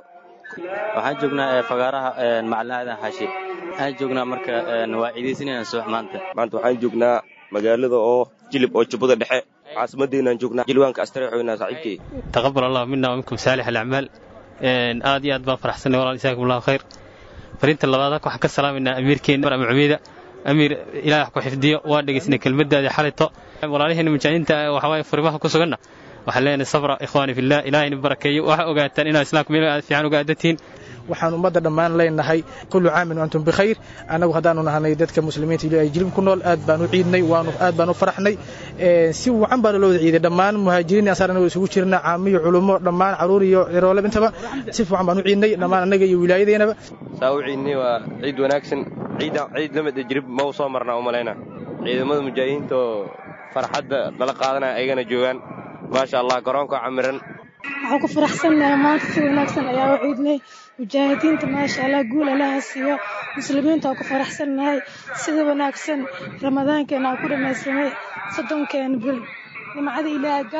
waxaan joognaa fagaaraha macalin aadan xashi waxaan joognaa marka waa ciidaysanayna subax maanta waxaan joognaa magaalada oo jilib oo Jubbada Dhexe caasimadeena joognaa jilwaanka astareexoyna saaxiibkay taqabbal Allah minna wa minkum salih al-a'mal aad iyo aad baan faraxsanahay walaal isaakumullah khayr farinta labaad waxaan ka salaaminaa amiirkeena Abu Ubayda amiir ilaahay ku xifdiyo waa dhageysnay kelmadaada xalito walaalaheena mujaahidiinta waxa way fariimaha ku suganna waxaan leenahay sabra ikhwaani fillah ilaahay barakeeyo waxa ogaataan inaa islaamku meel aad fiican uga adatiin waxaan ummadda dhammaan leenahay kullu aamin wa antum bikhayr anagu hadaanu nahanay dadka muslimiinta ilaahay jilib ku nool aad baan u ciidnay aad baan u faraxnay si wacan baan loo ciiday dhammaan muhaajiriin asarna isugu jirna caamiyo culummo dhammaan caruur iyo ciroole intaba si wacan baan u ciidnay dhammaan anaga iyo wilaayadeena saa u ciidnay waa ciid wanaagsan ciid lamid jirib ma soo marnaa u maleena ciidamada mujaahidiinta farxadda dala qaadanaya ayagana joogan ma sha Allah garoonka camiran waxaan ku faraxsanahay maanta si wanaagsan ayaa u ciidnay mujaahidiinta ma sha Allah guul Ilaahay siiyo muslimiinta ku faraxsanahay sida wanaagsan ramadaankeena ku dhameysnay sodonkeen bil nimcada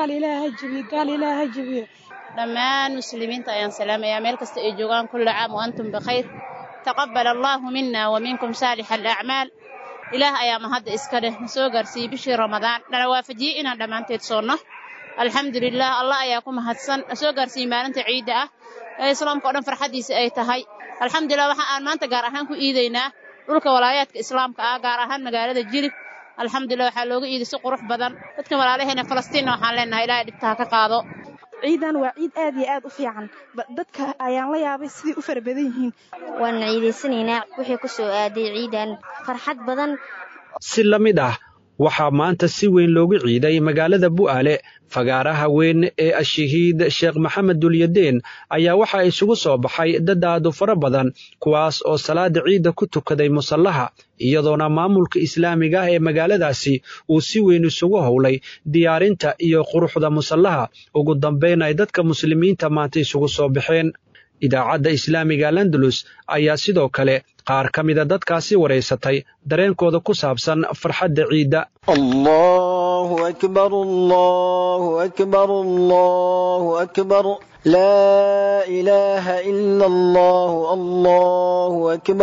Ilaahay jabiyo dhammaan muslimiinta ayaan salaamayaa meel kasta ay joogaan kullu caam wa antum bikhayr taqabbal Allahu minna wa minkum salih al-a'mal ilaah ayaa mahad iska leh soo gaarsiiyay bishii Ramadaan dana waafajiyay inaan dhamaanteed soonno alxamdulillah Allah ayaa ku mahadsan soo gaarsiiyay maalinta ciida ah ee islaamka oo dhan farxadiisa ay tahay alxamdulillah waxa aan maanta gaar ahaan ku iideynaa dhulka walaayaadka islaamka ah gaar ahaan magaalada Jilib alxamdulillah waxa looga iiday si qurux badan dadka walaalaheena Falastiin waxaan leenahay Ilaahay dhibta ka qaado ciidan waa ciid aad iyo aad u fiican dadka ayaan la yaabay sidii u farabadan yihiin waan ciidaysanaynaa wixii ku soo aaday ciidan farxad badan si lamid ah waxaa maanta si weyn loogu ciiday magaalada bu'aale fagaaraha weyn ee ashahiid sheekh maxamed dulyadeen ayaa waxaa isugu soo baxay dad aad u fara badan kuwaas oo salaada ciidda ku tukaday musallaha iyadoona maamulka islaamiga ah ee magaaladaasi uu si weyn isugu howlay diyaarinta iyo quruxda musallaha ugu dambayn ay dadka muslimiinta maanta isugu soo baxeen idaacadda islaamiga landalus ayaa sidoo kale qaar ka mida dadkaasi waraysatay dareenkooda ku saabsan farxadda ciidda allahu akbar allahu akbar allahu akbar laa ilaaha ila allah allahu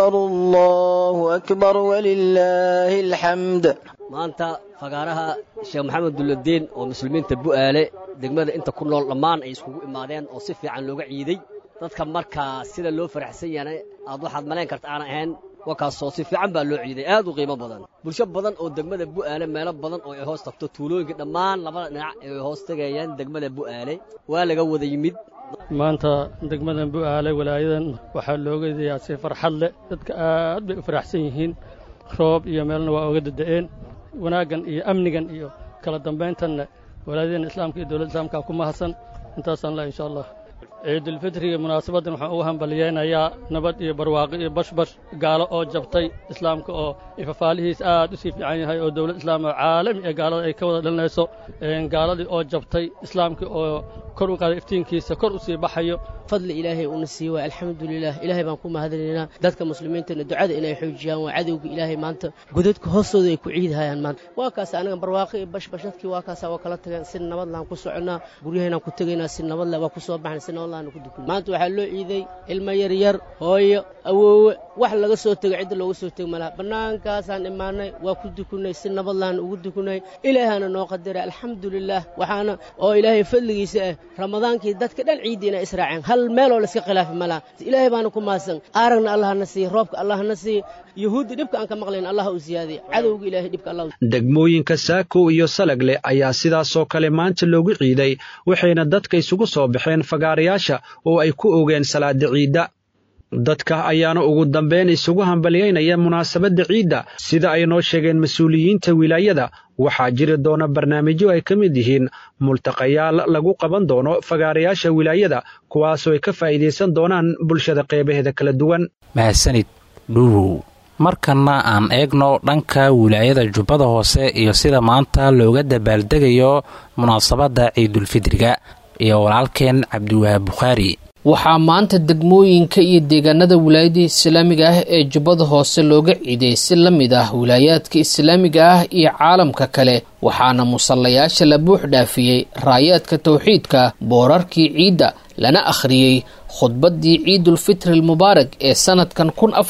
akbar walilaahi alxamd maanta fagaaraha sheekh maxamed dulyadeen oo muslimiinta bu'aale degmada inta ku nool dhammaan ay iskugu imaadeen oo si fiican looga ciiday dadka markaa sida loo faraxsan yahay aad waxaad malayn karta aan ahayn wakaasoo si fiican baa loo ciiday aad u qiimo badan bulsho badan oo degmada bu'aale meelo badan oo ay hoos tagto tuulooyinka dhammaan labada dhinac ay hoos tagayaan degmada bu'aale waa laga wada yimid maanta degmadan bu'aale walaayadan waxaa looga idayaa si farxad leh dadka aad bay u faraxsan yihiin roob iyo meelna waa oga dada'een wanaaggan iyo amnigan iyo kala dambayntanna walaayadan islaamka iyo dowladda islaamka ku mahadsan intaasaan la insha allah ciidulfitriga munaasabadan waxaan ugu hambaliyeynayaa nabad iyo barwaaqo iyo bashbash gaalo oo jabtay islaamka oo ifafaalihiis aad u sii fiican yahay oo dowlad islaam oo caalami ee gaalada ay ka wada dhalinayso gaaladii oo jabtay islaamkii oo kor u qaaday iftiinkiisa kor u sii baxayo fadli ilaahay una sii waay alxamdulilah ilaahay baan ku mahadinaynaa dadka muslimiintana ducada inay xoojiyaan waa cadowga ilaahay maanta godadka hoostooda ay ku ciidahayaan maanta waa kaas anaga barwaaqo iyo bashbashadkii waa kaas waa kala tageen si nabad laan ku soconnaa guryaheennaan ku tegaynaa si nabad leh waa ku soo baxnay si nabad laan ku dukun maanta waxaa loo ciiday ilmo yaryar hooyo awoowe wax laga soo tego cidda looga soo tego malaha bannaankaasaan imaanay waa ku dukunay si nabad laan ugu dukunay ilaahana noo qadiray alxamdulilah waxaana oo ilaahay fadligiisa ah ramadaankii dadka dhan ciidda inay israaceen hal meeloo la iska khilaafi malaha ilaahay baana ku mahadsan aaragna allahna siiye roobka allahna siiye yuhuudda dhibka aan ka maqlayn allah u siyaadiye cadowga ilaahay dhibka allah degmooyinka saako iyo salagle ayaa sidaasoo kale maanta loogu ciiday waxayna dadka isugu soo baxeen fagaarayaasha oo ay ku ogeen salaada ciidda dadka ayaana ugu dambayn isugu hambalyaynaya munaasabadda ciidda sida ay noo sheegeen mas-uuliyiinta wilaayada waxaa jiri doona barnaamijyo ay ka mid yihiin multaqayaal lagu qaban doono fagaarayaasha wilaayada kuwaasoo ay ka faa'iidaysan doonaan bulshada qeybaheeda kala duwan mahadsanid dhuuwow markanna aan eegno dhanka wilaayada jubbada hoose iyo sida maanta looga dabaaldegayo munaasabadda ciidulfidriga iyo walaalkeen cabdiwahaab bukhaari waxaa maanta degmooyinka iyo deegaanada wilaayada islaamiga ah ee jubbada hoose looga ciiday si la mid ah wilaayaadka islaamiga ah iyo caalamka kale waxaana musallayaasha la buux dhaafiyey raayaadka tawxiidka boorarkii ciidda lana akhriyey khudbaddii ciidulfitri almubaarak ee sanadkan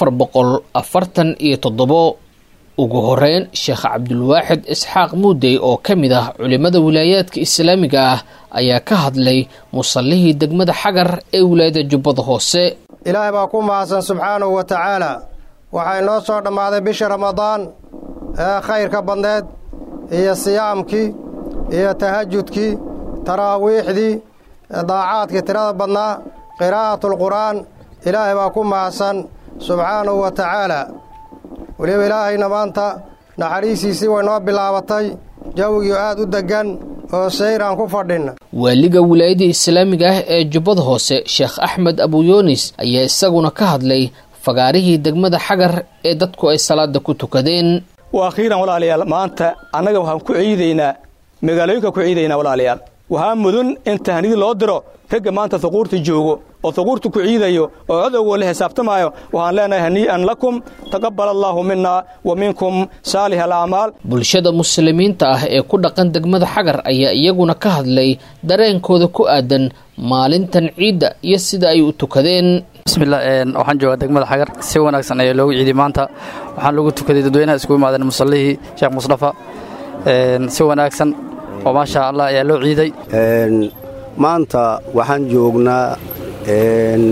1447 ugu horeyn sheekh cabdulwaaxid isxaaq muudey oo ka mid ah culimmada wilaayaadka islaamiga ah ayaa ka hadlay musallihii degmada xagar ee wilaayada jubbada hoose ilaahay baa ku mahadsan subxaanahu wa tacaala waxay noo soo dhammaaday bishii ramadaan ee khayrka badneed iyo siyaamkii iyo tahajudkii taraawiixdii daacaadkii tirada badnaa qiraa'atulqur'aan ilaahay baa ku mahadsan subxaanahu wa tacaala weliba ilaahayna maanta naxariisiisii way noo bilaabatay jawigii aad u deggan oo sayr aan ku fadhinna waaliga wilaayada islaamiga ah ee jubbada hoose sheekh axmed abuyoonis ayaa isaguna ka hadlay fagaarihii degmada xagar ee dadku ay salaada ku tukadeen waakhiiran walaalayaal maanta annaga waxaan ku ciidaynaa magaalooyinka ku ciidaynaa walaalayaal waxaa mudun in tahnidi loo diro ragga maanta huquurta joogo oo huquurta ku ciidayo oo cadowga la xisaabtamaayo waxaan leenahay hanii'an lakum taqabbal allaahu minna wa minkum saalih alacmaal bulshada muslimiinta ah ee ku dhaqan degmada xagar ayaa iyaguna ka hadlay dareenkooda ku aadan maalintan ciidda iyo sida ay u tukadeen bismillah waxaan joogaa degmada xagar si wanaagsan ayaa loogu ciiday maanta waxaan lagu tukaday dadweynaha iskugu imaadeen musallihii sheekh mustafa si wanaagsan oo maasha allah ayaa loo ciiday maanta waxaan joognaa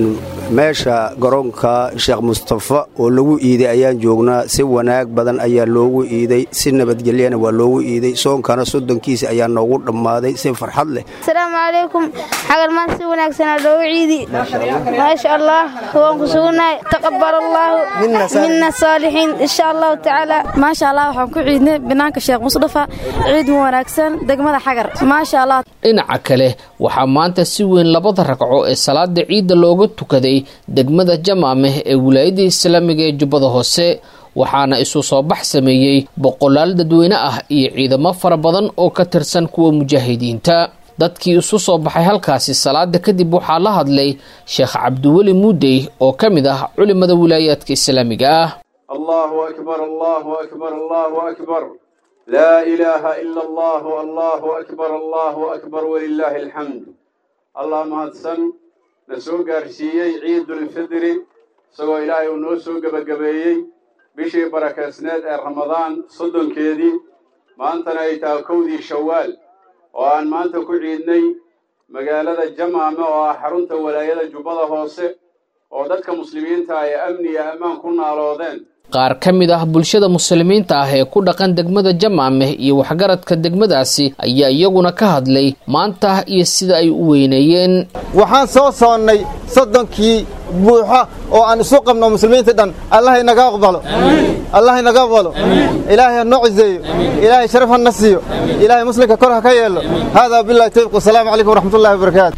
meesha garoonka sheekh mustafa oo lagu iiday ayaan joognaa. si wanaag badan ayaa loogu iiday, si nabadgelyana waa loogu iiday. soonkana soddonkiisa ayaa noogu dhammaaday si farxad leh. asalaamu calaykum. xagalmaan si wanaagsanaa loogu ciidi. maasha allah waan ku sugunnahay. taqabbal allaahu mina saalixiin insha allahu tacaala. maasha allah waxaan ku ciidnay banaanka sheekh mustafa. ciid wanaagsan degmada xagar. maasha allah. dhinaca kale waxaa maanta si weyn labada ragco ee salaada ciidda looga tukaday degmada jamaameh ee wilaayada islaamiga ee jubbada hoose, waxaana isu soo bax sameeyey boqolaal dadweyne ah iyo ciidamo fara badan oo ka tirsan kuwa mujaahidiinta. dadkii isu soo baxay halkaasi salaada kadib waxaa la hadlay sheekh cabdiweli muudey oo ka mid ah culimada wilaayaadka islaamiga ah. allahu akbar, allahu akbar, allahu akbar, laa ilaaha ila allah, allahu akbar, allahu akbar, walilaahi alxamd. allah mahadsan na soo gaarsiiyey ciidulfidri isagoo ilaahay uu noo soo gebagabeeyey bishii barakaysneed ee ramadaan soddonkeedii, maantana ay tahay 1dii shawaal oo aan maanta ku ciidnay magaalada jamaame oo ah xarunta walaayada jubbada hoose oo dadka muslimiinta ay amni iyo ammaan ku naaloodeen. qaar ka mid ah bulshada muslimiinta ah ee ku dhaqan degmada jamaameh iyo waxgaradka degmadaasi ayaa iyaguna ka hadlay maanta iyo sida ay u weyneeyeen. waxaan soo soonnay soddonkii buuxa oo aan isu qabno muslimiinta dhan. allah inaga aqbalo, allah inaga aqbalo. ilaahay ha noo ciseeyo, ilaahay sharaf ha na siiyo, ilaahay muslimka kor ha ka yeelo. haadaa billahi tawfiiq. wasalaamu calaykum waraxmatullahi wabarakaatu.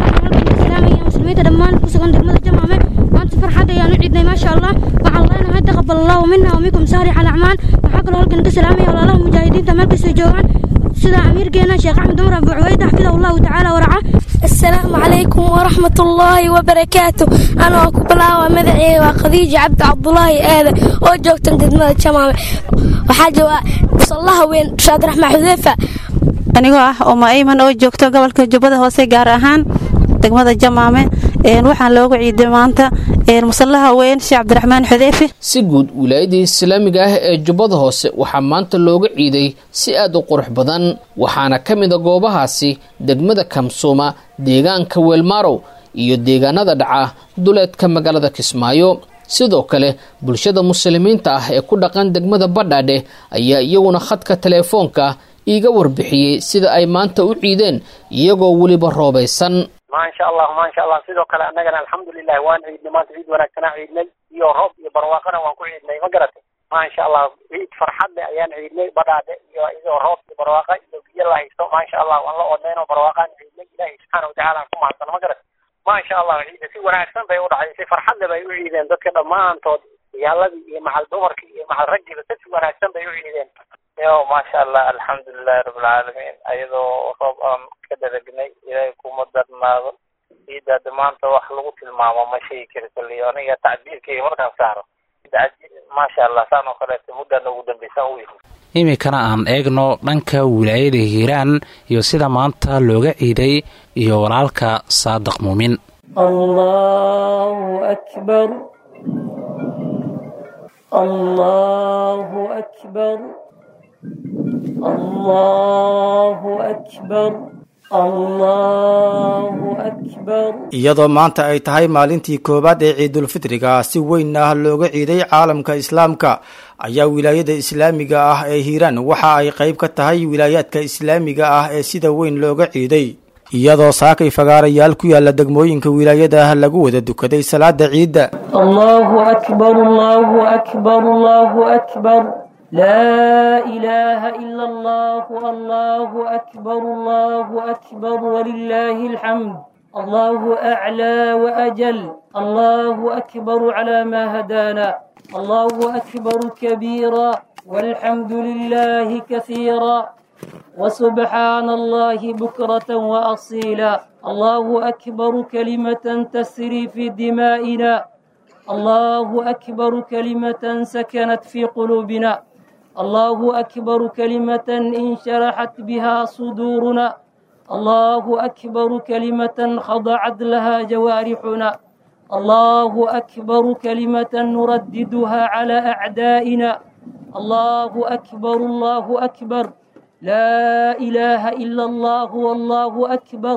muslimiinta dhammaan ku sugan degmada jamaameh maanta farxad ayaan u ciidnay maasha allah. waxaan leenahay taqabbal allahu minna wa minkum saalix al-acmaal. waxaa kaloo halkan ka salaamaya walaalaha mujaahidiinta meel kasta joogaan sida amiirkeena sheekh axmed cumar abu cuwayda xafidahu allahu tacaala waraca. asalaamu calaykum waraxmatullaahi wabarakaatu. anoo ku bilaawa magaceeda waa khadiija cabdi cabdulaahi aada oo joogtan degmada jamaame. waxaa jooga musallaha weyn shaad raxmaa xudeyfa. anigoo ah uma ayman oo joogto gobolka jubbada hoose gaar ahaan degmada jamaame. waxaan loogu ciiday maanta musallaha weyn sheekh cabdiraxmaan xudeyfe. si guud wilaayada islaamiga ah ee jubbada hoose waxaa maanta looga ciiday si aad u qurux badan, waxaana ka mid a goobahaasi degmada kamsuuma, deegaanka weelmaarow iyo deegaanada dhaca duleedka magaalada kismaayo. sidoo kale bulshada muslimiinta ah ee ku dhaqan degmada badhaadhe ayaa iyaguna khadka teleefoonka iiga warbixiyey sida ay maanta u ciideen iyagoo weliba roobaysan. maasha allah sidoo kale annagana alxamdulilah waan ciidnay maanta. ciid wanaagsanaa ciidnay iyo roob iyo barwaaqana waan ku ciidnay, ma garatay. maasha allah ciid farxadle ayaan ciidnay badhaadhe iyo idoo roob iyo barwaaqa iyo biyo la haysto. maasha allah waan la oodnaynoo barwaaqaan ciidnay. ilaahay subxaana watacaala aan ku mahadsan, ma garatay. maasha allah ciidda si wanaagsan bay u dhacday, si farxadle bay u ciideen dadka dhammaantood, ciyaaladii iyo macal dumarkii iyo macal raggiiba si wanaagsan bay u ciideen. yo maasha allah alxamdulilahi rabbilcaalamiin. ayadoo roob aan ka daragnay ilaahay kuma darnaado. ciidda maanta wax lagu tilmaamo ma sheegi kari kaliyo aniga tacbiirkayga markaan saaro maasha allah saan oo kaleeto muddan ugu dambaysan u yahay. iminkana aan eegno dhanka wilaayada hiiraan iyo sida maanta looga ciiday iyo walaalka saadiq muumin. allahu akbar, allahu akbar, allahu akbar, allahu akbar. iyadoo maanta ay tahay maalintii koowaad ee ciidulfitriga si weyn ah looga ciiday caalamka islaamka ayaa wilaayada islaamiga ah ee hiiraan waxa ay qayb ka tahay wilaayaadka islaamiga ah ee sida weyn looga ciiday, iyadoo saakay fagaarayaal ku yaala degmooyinka wilaayada lagu wada dukaday salaada ciidda. allahu akbar, allahu akbar, allahu akbar, لا إله إلا الله، الله أكبر، الله أكبر ولله الحمد، الله أعلى وأجل، الله أكبر على ما هدانا، الله أكبر كبيرا والحمد لله كثيرا وسبحان الله بكرة وأصيلا، الله أكبر كلمة تسري في دمائنا، الله أكبر كلمة سكنت في قلوبنا، الله أكبر كلمة انشرحت بها صدورنا، الله أكبر كلمة خضعت لها جوارحنا، الله أكبر كلمة نرددها على أعدائنا، الله أكبر، الله أكبر، لا إله إلا الله والله أكبر،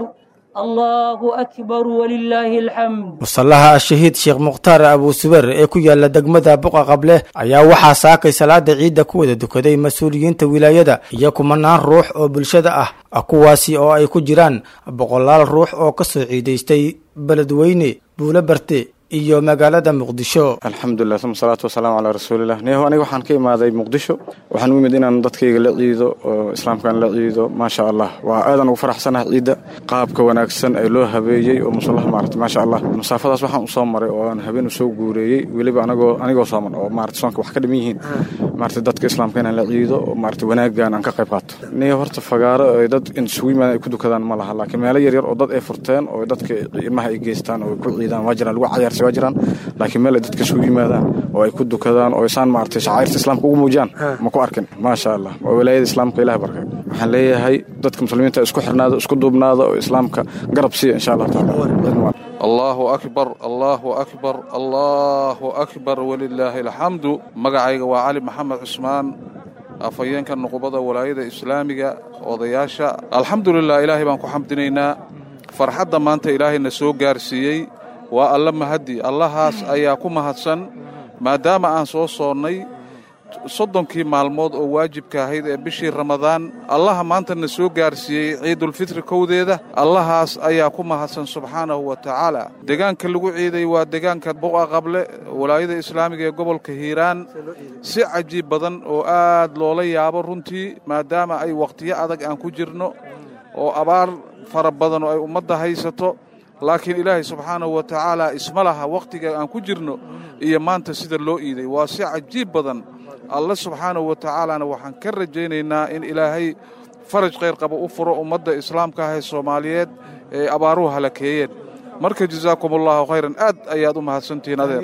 الله أكبر ولله الحمد. musallaha ashahiid sheekh mukhtaar abuusubeer ee ku yaala degmada buqa qable ayaa waxaa saakay salaada ciidda ku wada dukaday mas-uuliyiinta wilaayada iyo kumanaan ruux oo bulshada ah kuwaasi oo ay ku jiraan boqolaal ruux oo ka soo ciidaystay beledweyne buulo barte iyo magaalada muqdisho. alxamdulilah uma salaatu wasalaamu calaa rasuulilah. neeho aniga waxaan ka imaaday muqdisho, waxaan u imid inaan dadkayga la ciido oo islaamkaan la ciido. maasha allah waa aadan ugu faraxsanahay ciidda qaabka wanaagsan ee loo habeeyey oo musallaha maarata maasha allah. masaafadaas waxaan usoo maray oo aan habeen usoo guureeyey weliba anigoo sooman oo maarata soonka wax ka dhiman yihiin maarata dadka islaamka inaan la ciido oo maarata wanaagaan aan ka qayb qaato. neeho horta fagaaro ay dad isugu yimaadaan ay ku dukadaan ma laha, laakiin meelo yaryar oo dad ay furteen oo dadka ilmaha ay geystaan oo ay ku ciidaan waa jiraan, lagu cayaar waa jiraan, laakiin meel ay dadka isugu yimaadaan oo ay ku dukadaan oo isaan maartay shacairta islaamka ugu muujiyaan ma ku arkin. maasha allah waa wilaayada islaamka ilaah barkay. waxaan leeyahay dadka muslimiinta isku xirnaada, isku duubnaada oo islaamka garab siiya insha allah taala. allahu akbar allahu akbar allahu akbar walilaahi alxamdu. magacayga waa cali maxamed cusmaan, afhayeenka nuqubada walaayada islaamiga odayaasha. alxamdulilah, ilaahay baan ku xamdinaynaa farxadda maanta ilaahayna soo gaarsiiyey. waa alla mahadi, allahaas ayaa ku mahadsan maadaama aan soo soonnay 30 maalmood oo waajibka ahayd ee bishii ramadaan. allaha maantana soo gaarsiiyey ciidulfitri kowdeeda, allahaas ayaa ku mahadsan subxaanahu wa tacaala. deegaanka lagu ciiday waa deegaanka buqa qable walaayada islaamiga ee gobolka hiiraan. si cajiib badan oo aad loola yaabo runtii, maadaama ay wakhtiyo adag aan ku jirno oo abaar fara badan oo ay ummadda haysato, laakiin ilaahay subxaanahu wa tacaala isma laha wakhtiga aan ku jirno iyo maanta sida loo iiday. waa si cajiib badan. alle subxaanahu wa tacaalana waxaan ka rajaynaynaa in ilaahay faraj khayr qaba u furo ummadda islaamka ah ee soomaaliyeed ee abaaruhu halakeeyeen. marka jazaakum allahu khayran, aad ayaad u mahadsantihiin adeer.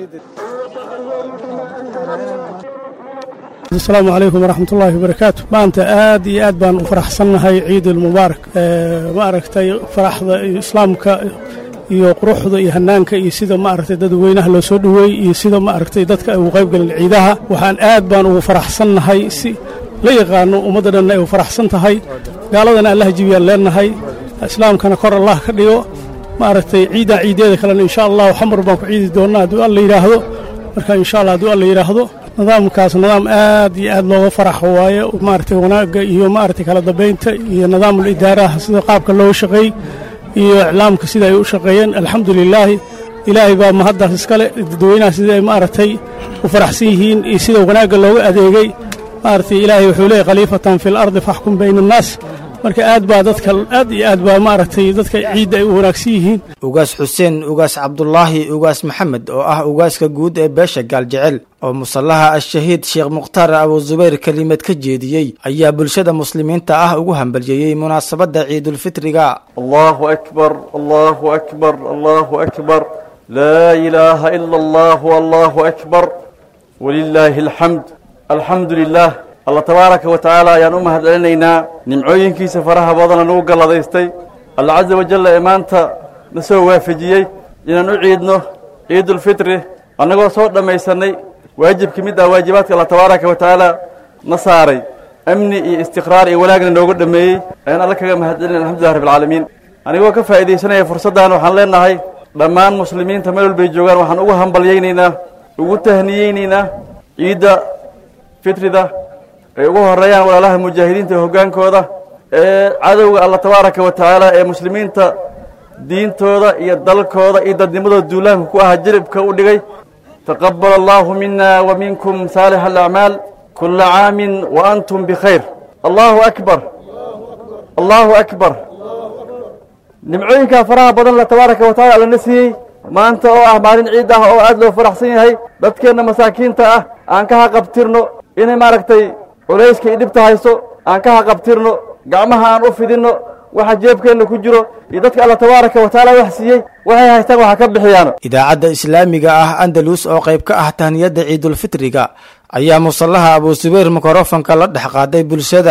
asalaamu calaykum waraxmatullaahi wabarakaatu. maanta aad iyo aad baan u faraxsannahay ciidul mubaarak. ma aragtay faraxda islaamka iyo quruxda iyo hanaanka iyo sida ma aragtay dadweynaha loo soo dhaweeyey iyo sida ma aragtay dadka ay ugu qayb galeen ciidaha. waxaan aad baan ugu faraxsannahay, si la yaqaano ummadda dhanna ay u faraxsan tahay. gaaladana allah jibiyaan leenahay, islaamkana kor allah ka dhigo. ma aragtay ciidaa ciideeda kalena insha allah xamar baan ku ciidi doonnaa hadduu alla yidhaahdo. marka insha allah hadduu alla yidhaahdo nidaamkaas nidaam aad iyo aad looga faraxo waaye. maaragtay wanaagga iyo maaragtay kala dambaynta iyo nidaamul idaaraha sida qaabka loo shaqeey iyo iclaamka sida ay u shaqeeyeen. alxamdulilaahi, ilaahay baa mahaddaas iskale. dadweynaha sida ay maaragtay u faraxsan yihiin iyo sida wanaagga looga adeegay. maaragtay ilaahay wuxuu leeyahay khaliifatan fil ardi faxkum bayna annaas. marka aad baa dadka aad iyo aad baa maaragtay dadka ciidda ay u wanaagsan yihiin. ugaas xuseen, ugaas cabdulaahi, ugaas maxamed oo ah ugaaska guud ee beesha gaaljecel oo musallaha ashahiid sheekh mukhtaar abuusubayr kelimad ka jeediyey ayaa bulshada muslimiinta ah ugu hambalyeeyey munaasabadda ciidulfitriga. allahu akbar allahu akbar allahu akbar laa ilaaha ila allah allahu akbar walilaahi alxamd. alxamdulilah, allah tabaaraka wa tacaala ayaan u mahad celinaynaa nimcooyinkiisa faraha badana nagu galladaystay. alla casa wajalla ee maanta na soo waafajiyey inaan u ciidno ciidulfitri annagoo soo dhammaysannay waajibka mid ah waajibaadka allah tabaaraka wa tacaala na saaray, amni iyo istiqraar iyo wanaagna nooga dhammeeyey ayaan alla kaga mahad celinay. alxamdulilah rabbilcaalamiin. anigoo ka faa'iidaysanaya fursaddan waxaan leenahay dhammaan muslimiinta meel walbay joogaan waxaan ugu hambalyaynaynaa, ugu tahniyeynaynaa ciidda fitrida ay ugu horeeyaan walaalaha mujaahidiinta ee hoggaankooda ee cadowga allah tabaaraka wa tacaala ee muslimiinta diintooda iyo dalkooda iyo dadnimadooda duulaanka ku ahaa jiribka u dhigay. taqabbal allahu mina wa minkum saalix alacmaal kulla caamin wa antum bikhayr. allahu akbar allahu akbar. nimcooyinkaa faraha badan allah tabaaraka wa tacala allana siiyey maanta oo ah maalin ciid ah oo aad loo faraxsan yahay. dadkeenna masaakiinta ah aan ka haqabtirno inay maaragtay culayska i dhibta hayso, aan ka haqabtirno, gacmaha aan u fidinno, waxa jeebkeenna ku jiro iyo dadka allah tabaaraka wa tacaala wax siiyey waxay haystaan waxa ka bixiyaan. idaacadda islaamiga ah andalus oo qayb ka ah tahniyadda ciidulfitriga ayaa musallaha abuusubayr mikrofonka la dhex qaaday bulshada.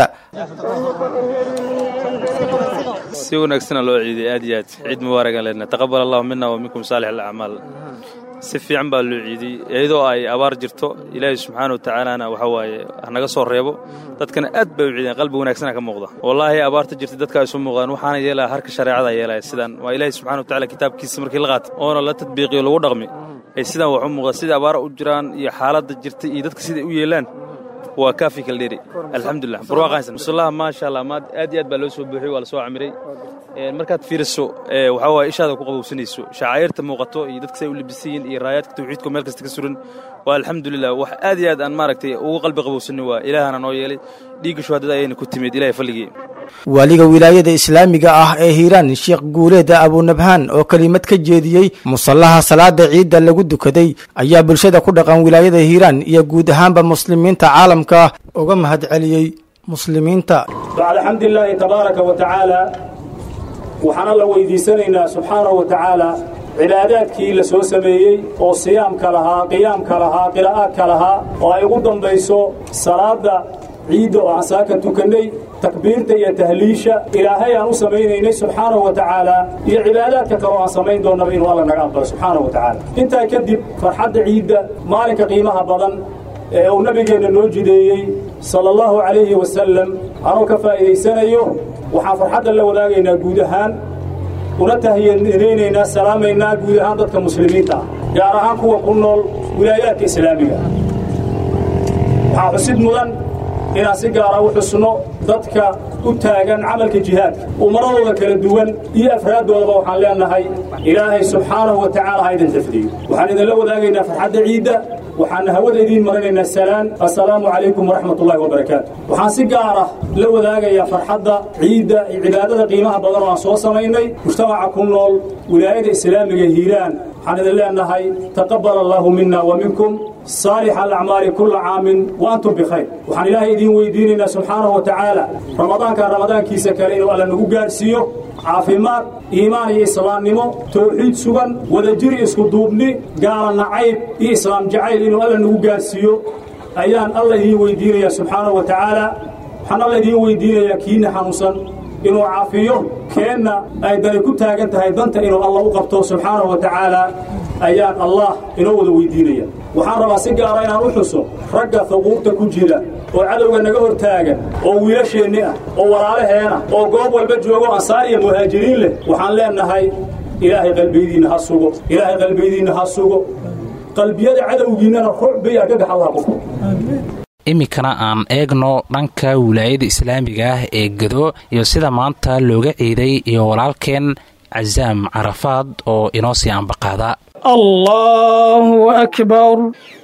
si wanaagsan loo ciiday aad iyo aad ciid mubaarak aan leenahay. taqabbal allahu minna wa minkum saalix alacmaal. si fiican baa loo ciidiyey iyadoo ay abaar jirto ilaahay subxaanahu wa tacaalana waxa waaye hanaga soo reebo dadkana aad bay u ciideen qalbi wanaagsan ka muuqda wallaahi abaarta jirta dadka ay soo muuqdaan waxaana yeelaa harka shareecada yeelaya sidaan waa ilaahay subxaanahu wa tacaala kitaabkiisa markii la qaato oona la tadbiiqiyo lagu dhaqmi ay sidaan wax u muuqda sida abaara u jiraan iyo xaaladda jirta iyo dadka sida u yeelaan waa kaafi kala dheeri alxamdulilah barwaaqaansan musallaha maasha allah aad iyo aad baa loo soo buuxiyey waa la soo camiray markaad fiiriso waxa waaye ishaada ku qabowsanayso shacairta muuqato iyo dadka say u libisiin iyo raayaadka tawxiidka meel kasta ka suran waa alxamdulilah wax aad iyo aad aan maaragtay ugu qalbi qabowsanay waa ilaahana noo yeelay dhiigga shuhadada ayayna ku timid ilaahay falligii waaliga wilaayada islaamiga ah ee hiiraan sheekh guuleeda abunabhaan oo kelimad ka jeediyey musallaha salaada ciidda lagu dukaday ayaa bulshada ku dhaqan wilaayada hiiraan iyo guud ahaanba muslimiinta caalamka uga mahadceliyey muslimiinta bacda xamdilaahi tabaaraka wa tacaala waxaan alla weydiisanaynaa subxaanahu wa tacaala cibaadaadkii la soo sameeyey oo siyaamka lahaa qiyaamka lahaa qiraa'aadka lahaa oo ay ugu dambayso salaada ciidda oo aan saaka tukannay takbiirta iyo tahliisha ilaahay aan u samaynaynay subxaanahu wa tacaala iyo cibaadaadka kaloo aan samayn doonnaba inuu alla naga aqbalo subxaanahu wa tacaala intaa kadib farxadda ciidda maalinka qiimaha badan ee uu nabigeenna noo jideeyey sala allahu calayhi wasalam anuu ka faa'iidaysanayo waxaan farxadda la wadaagaynaa guud ahaan una tahiyadaynaynaa salaamaynaa guud ahaan dadka muslimiinta ah gaar ahaan kuwa ku nool wilaayaadka islaamiga waxaa xusid mudan inaan si gaara u xusno dadka u taagan camalka jihaadka ummadooda kala duwan iyo afraaddoodaba waxaan leenahay ilaahay subxaanahu wa tacaala ha idin xifdiyo waxaan idinla wadaagaynaa farxadda ciidda waxaan hawada idiin marinaynaa salaan assalaamu calaykum waraxmatullahi wabarakaatu waxaan si gaar ah la wadaagayaa farxadda ciidda iyo cibaadada qiimaha badan oo aan soo samaynay mujtamaca ku nool wilaayada islaamiga hiiraan waxaan idin leenahay taqabbal allaahu mina wa minkum صالح الأعمال كل عام وأنتم بخير وحن إلهي إذين ويديننا سبحانه وتعالى رمضان كان رمضان كيسا كالين وألا نقو قارسيو عافمات إيمان إسلام نمو توحيد سبان ودجري اسكو دوبني قال نعيب إسلام جعيل إنو ألا نقو قارسيو أيان الله إذين ويديننا سبحانه وتعالى حن الله إذين ويديننا كينا حنوصا إنو عافيو كأن أيضا كنت هاقنت هيدانت إنو الله أقبطه سبحانه وتعالى أيان الله إنو ذو ويديننا waxaan rabaa si gaara inaan u xuso ragga huquuqta ku jira oo cadowga naga hortaagan oo wiilasheenni ah oo walaalaheena oo goob walba joogo ansaar iyo muhaajiriin leh waxaan leenahay ilaahay qalbiyadiinna ha sugo ilaahay qalbiyadiinna ha sugo qalbiyada cadowgiinnana rucbi iyo argagax allah ku furo iminkana aan eegno dhanka wilaayada islaamiga ah ee gado iyo sida maanta looga ciiday iyo walaalkeen casaam carafaad oo inoo sii ambaqaada الله أكبر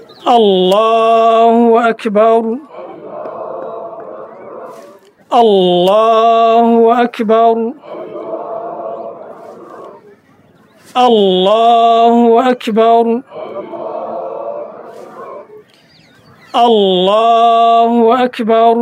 الله أكبر الله أكبر الله أكبر الله أكبر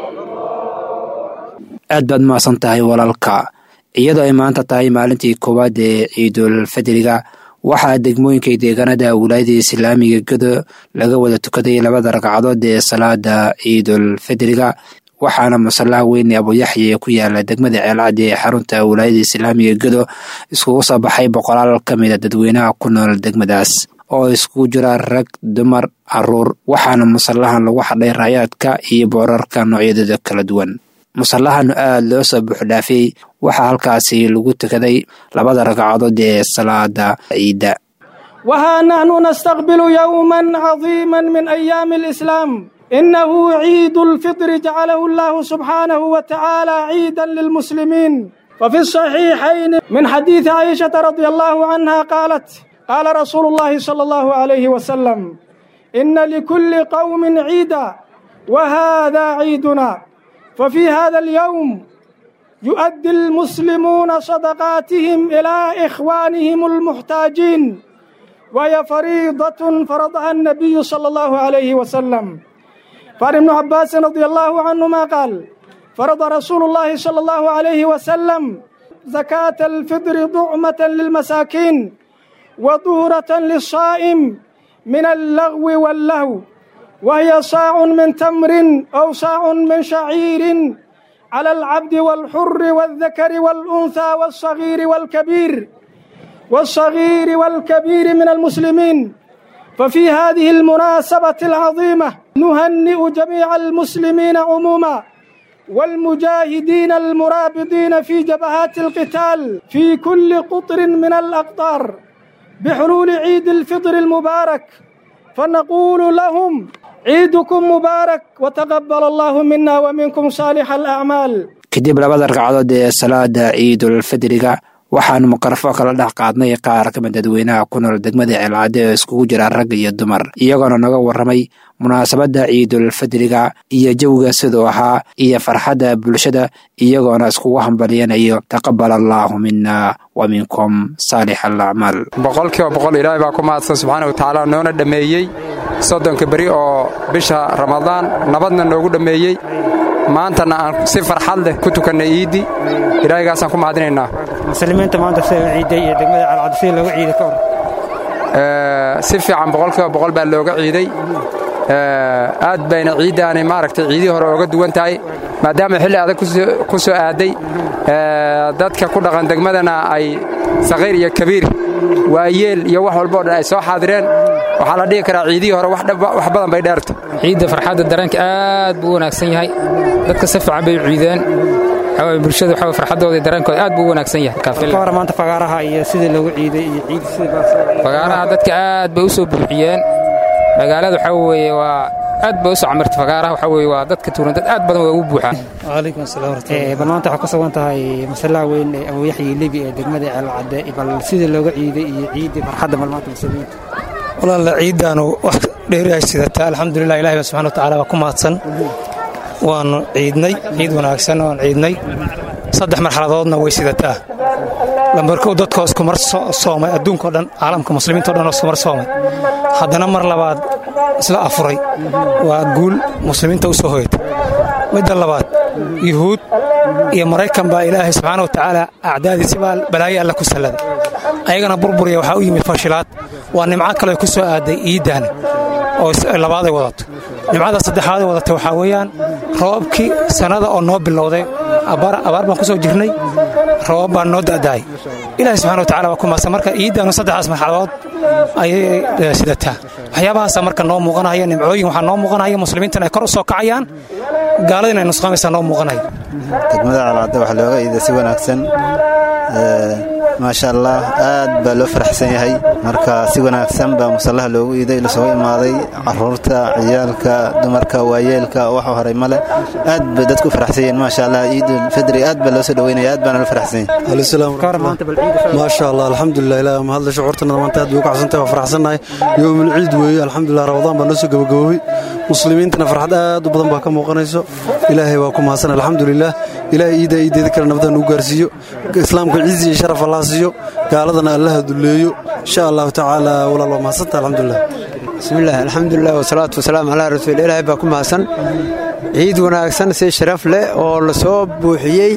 aad baad mahadsan tahay walaalka iyadoo ay maanta tahay maalintii koowaad ee ciidul fadriga waxaa degmooyinka deegaanada wilaayada islaamiga gado laga wada tukaday labada ragcadood ee salaada ciidul fadriga waxaana musallaha weyn ee abuyaxya ee ku yaala degmada ceelcad ee xarunta wilaayada islaamiga gado iskugu soo baxay boqolaal ka mida dadweynaha ku nool degmadaas oo iskugu jira rag dumar caruur waxaana musallahan lagu xadhay raayaadka iyo boorarka noocyadooda kala duwan musallahan aad loo soo buuxdhaafiyey waxaa halkaasi lagu tukaday labada ragcadood ee salaada ciidda وها نحن نستقبل يوما عظيما من أيام الإسلام إنه عيد الفطر جعله الله سبحانه وتعالى عيدا للمسلمين ففي الصحيحين من حديث عائشة رضي الله عنها قالت قال رسول الله صلى الله عليه وسلم إن لكل قوم عيدا وهذا عيدنا ففي هذا اليوم يؤدي المسلمون صدقاتهم إلى إخوانهم المحتاجين وهي فريضة فرضها النبي صلى الله عليه وسلم فعن ابن عباس رضي الله عنهما قال فرض رسول الله صلى الله عليه وسلم زكاة الفطر طعمة للمساكين وطهرة للصائم من اللغو واللهو وهي صاع من تمر أو صاع من شعير على العبد والحر والذكر والأنثى والصغير والكبير والصغير والكبير من المسلمين. ففي هذه المناسبة العظيمة نهنئ جميع المسلمين عموما والمجاهدين المرابطين في جبهات القتال في كل قطر من الأقطار بحلول عيد الفطر المبارك، فنقول لهم عيدكم مبارك وتقبل الله منا ومنكم صالح الأعمال. kadib labada ragcadood ee salaada ciidulfidriga waxaanu mikrofon kala dhex qaadnay qaar ka mid dadweynaha ku nool degmada Ceelcadde oo iskugu jira rag iyo dumar, iyagoona naga warramay munaasabadda ciidulfidriga iyo jawga sidoo ahaa iyo farxadda bulshada, iyagoona iskugu hambaliyanayo taqabbal Allahu minna wa minkum saalix al-a'maal. boqolkiiba boqol Ilaahay baa ku mahadsan subxaanahu wa ta'aala noona dhameeyey 30 bari oo bisha Ramadaan nabadna noogu dhameeyey, maantana aan si farxad leh ku tukanay ciidi. ilaahaygaasaan ku mahadinaynaa. muslimiinta maanta soo ciiday iyo degmada Ceelcadde si looga ciiday ka hor si fiican boqolkiiba boqol baa looga ciiday. aad bayna ciidaani maaragtay ciidii hore uga duwan tahay maadaama xilli adag ku soo aaday. dadka ku dhaqan degmadana ay saqiir iyo kabiir waayeel iyo wax walba oo ay soo xaadireen, waxaa la dhihi karaa ciidii hore wax badan bay dheerto. ciidda farxadda dareenka aad buu wanaagsan yahay, dadka si fiican bay ciideen, bulshada waxa farxadooda dareenkooda aad buu wanaagsan yahay. ka hor maanta fagaaraha iyo sidii loogu ciiday iyo ciid sidii fagaaraha dadka aad bay u soo buuxiyeen. magaalada waxa weeye waa aad bay u soo camirtay fagaaraha, waxa weeye waa dadka tuuran dad aad badan way u buuxaan. waalaikum asalaam barnaamijka waxa ku sugan tahay mas'ala weyn ee Abu Yaxya Libi ee degmada Ceelcadde, bal sidii looga ciiday iyo ciidii farxadda maanta muslimiinta. walaal ciidaanu wax dheerahay sidata alxamdulillah, ilaahay subhanahu wa ta'ala waa ku mahadsan. waanu ciidnay ciid wanaagsan oo ciidnay 3 marxaladoodna way sidataa. lambarkow dadka isku mar soomay adduunka dhan, caalamka muslimiinta dhan isku mar soomay, haddana mar labaad isla afuray. waa guul muslimiinta u soo hoyatay. midda labaad yuhuud iyo Maraykan baa ilaahay subxaanahu wa ta'aala acdaadiisa baa balaayo alla ku salladay, ayagana burburiya waxaa u yimid fashilaad. waa nimco kale ku soo aaday ciidan oo labaaday wadato. nimcada saddexaad ee wadata waxaa weeyaan roobkii sanada oo noo bilowday. abaar baan ku soo jirnay, roob baan noo da'day. ilaahay subxaanahu wa ta'aala waa ku mahadsan. marka ciidan saddexdaas marxaladood ayay sidataa. waxyaabahaas marka noo muuqanaya nimcooyin, waxaa noo muuqanaya muslimiinta ay kor u soo kacayaan, gaaladina ay nusqamaysaa noo muuqanaya. degmada Ceelcadde waxaa looga ciiday si wanaagsan. maasha Allah aad baa loo faraxsan yahay. marka si wanaagsan baa musallaha loogu iiday, la soo imaaday caruurta, ciyaalka, dumarka, waayeelka, waxa horay male aad bay dadku faraxsan yihiin. maasha Allah ciidul fidri aad baa loo soo dhaweynaya, aad baa loo faraxsan yahay. Assalaamu alaykum. maasha Allah alxamdulillah, ilaahay ma hadla shucuurtana maanta aad bay u kacsantahay, waa faraxsanahay. yoomul ciid weeye alxamdulillah, Ramadaan baa noo soo gabagaboobay, muslimiintana farxad aad u badan baa ka muuqanayso. ilaahay waa ku mahadsan alxamdulillah. ilaahay ciideeda kale nabadda uu gaarsiiyo, islaamka ciis iyo sharaf Allah siiyo, gaaladana Allah duleeyo insha Allah ta'ala. walaal waa mahadsan alxamdulillah. bismillaah alxamdulillah wasalaatu wasalaamu calaa rasuul ilaahay baa ku mahadsan. ciid wanaagsan si sharaf leh oo la soo buuxiyey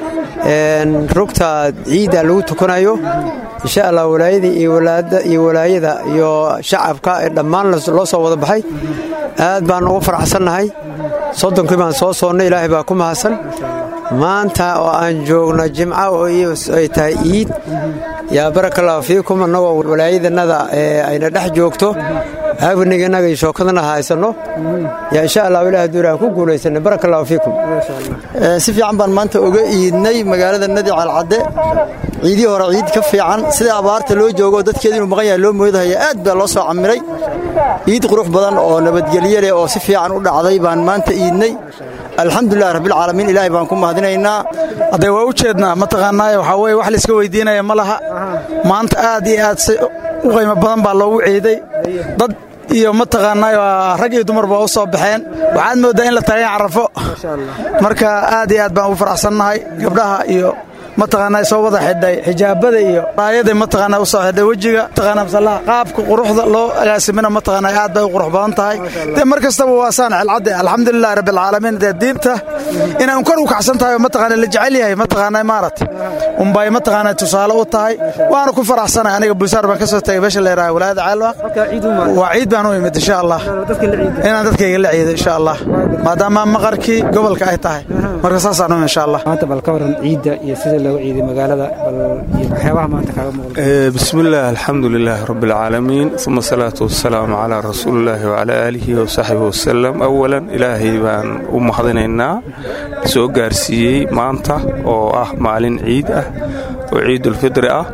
rugta ciida lagu tukanayo insha Allah. walaayada iyo walaayada iyo shacabka dhammaan loo soo wada baxay, aad baan ugu faraxsannahay. 30 baan soo soonnay, ilaahay baa ku mahadsan. maanta oo aan joogno jimca oo ay tahay ciid, yaa barakallahu fiikum. annagoo walaayadanada ayna dhex joogto, habniganaga iyo shookadana haysano, yaa insha Allah ilaahay duuraan ku guulaysanay. barakallahu fiikum. si fiican baan maanta uga iidnay magaalada Ceelcadde. ciidii hore ciid ka fiican, sida abaarta loo joogo dadkeedu inuu maqan yahay loo moodahay, aad baa loo soo camiray. ciid qurux badan oo nabadgelyo leh oo si fiican u dhacday baan maanta iidnay. alxamdulillah rabbil caalamiin, ilaahay baan ku mahadinaynaa. hadee waa u jeednaa mataqaanaa, waxaa weeye wax la iska weydiinaya ma laha. maanta aad iyo aad u qiimo badan baa loogu ciiday. dad iyo mataqaanaa rag iyo dumar baa u soo baxeen. waxaad moodaa in la taagan carafo. marka aad iyo aad baan ugu faraxsannahay. gabdhaha iyo mataqaanaa soo wada xidhay xijaabada iyo raayada mataqaanaa u soo xidhay wajiga, mataqaanaa masallaha qaabka quruxda loo agaasimina mataqaanaa aad bay u qurux badan tahay. mar kastaba waa saan Ceelcadde alxamdulillah rabbil caalamiin. diinta inaan kor u kacsan tahay mataqaanaa la jecel yahay mataqaanaa maarat umbay mataqaanaa tusaale u tahay. waana ku faraxsanahay. aniga Buusaar baan ka soo tagay meesha la yiraahdo walaayada Ceelwaq. waa ciid baan u imid insha Allah, inaan dadkayga la ciido insha Allah, maadaama maqarkii gobolka ay tahay. marka saasaan insha Allah. maanta bal ka waran ciida iyo sida looga ciiday magaalada bal iyo waxyaabaha maanta kaaga muuqda. Bismillaah, alxamdulilaahi rabbil caalamiin, uma salaatu wasalaamu calaa rasuulillaahi wacalaa aalihi wasaxbihi wasalam. awalan ilaahay baan u mahadinaynaa soo gaarsiiyey maanta oo ah maalin ciid ah oo ciidulfidri ah.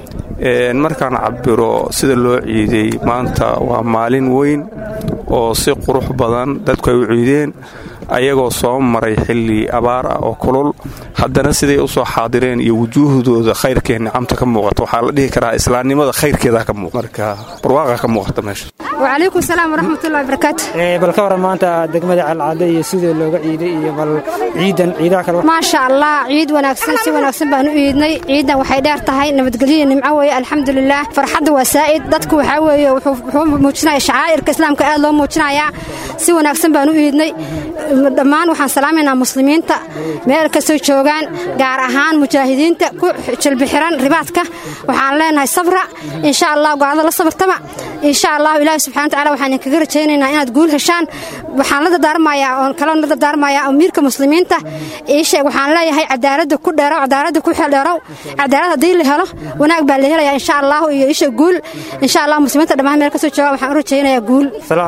Markaan cabiro sida loo ciiday maanta waa maalin weyn oo si qurux badan dadku ay u ciideen ayagoo soo maray xilli abaar ah oo kulul, haddana siday u soo xaadireen iyo wujuuhdooda khayrkee nicamta ka muuqata waxaa la dhihi karaa islaamnimada khayrkeeda ka muuqata, marka barwaaqa ka muuqata meesha. وعليكم السلام ورحمة الله وبركاته. bal ka waran maanta degmada Calcade iyo sidoo looga ciiday iyo bal ciidaha kale. ما شاء الله ciid wanaagsan si wanaagsan baan u ciidnay. ciidan waxay dheer tahay nabadgelyo nimco weeye alxamdulillaah. farxadda waa saa'id, dadku waxa weeye wuxuu muujinayaa shacaa'irka islaamka aad loo muujinayaa. si wanaagsan baan u ciidnay. dhammaan waxaan salaamaynaa muslimiinta meel kastoo joogaan, gaar ahaan mujaahidiinta ku jilbi xiran ribaadka. waxaan leenahay sabra insha Allah, go'aada la sabartama insha Allah. ilaahay subxaanahu wa ta'aala waxaan kaga rajaynaynaa inaad guul heshaan. waxaan la dardaarmayaa amiirka muslimiinta waxaan leeyahay cadaaladda ku dheerow, cadaaladda ku xeeldheerow. cadaalad haddii la helo wanaag baa la helayaa insha Allah, iyo isha guul insha Allah. muslimiinta dhammaan meel kastoo joogaan waxaan u rajaynayaa guul.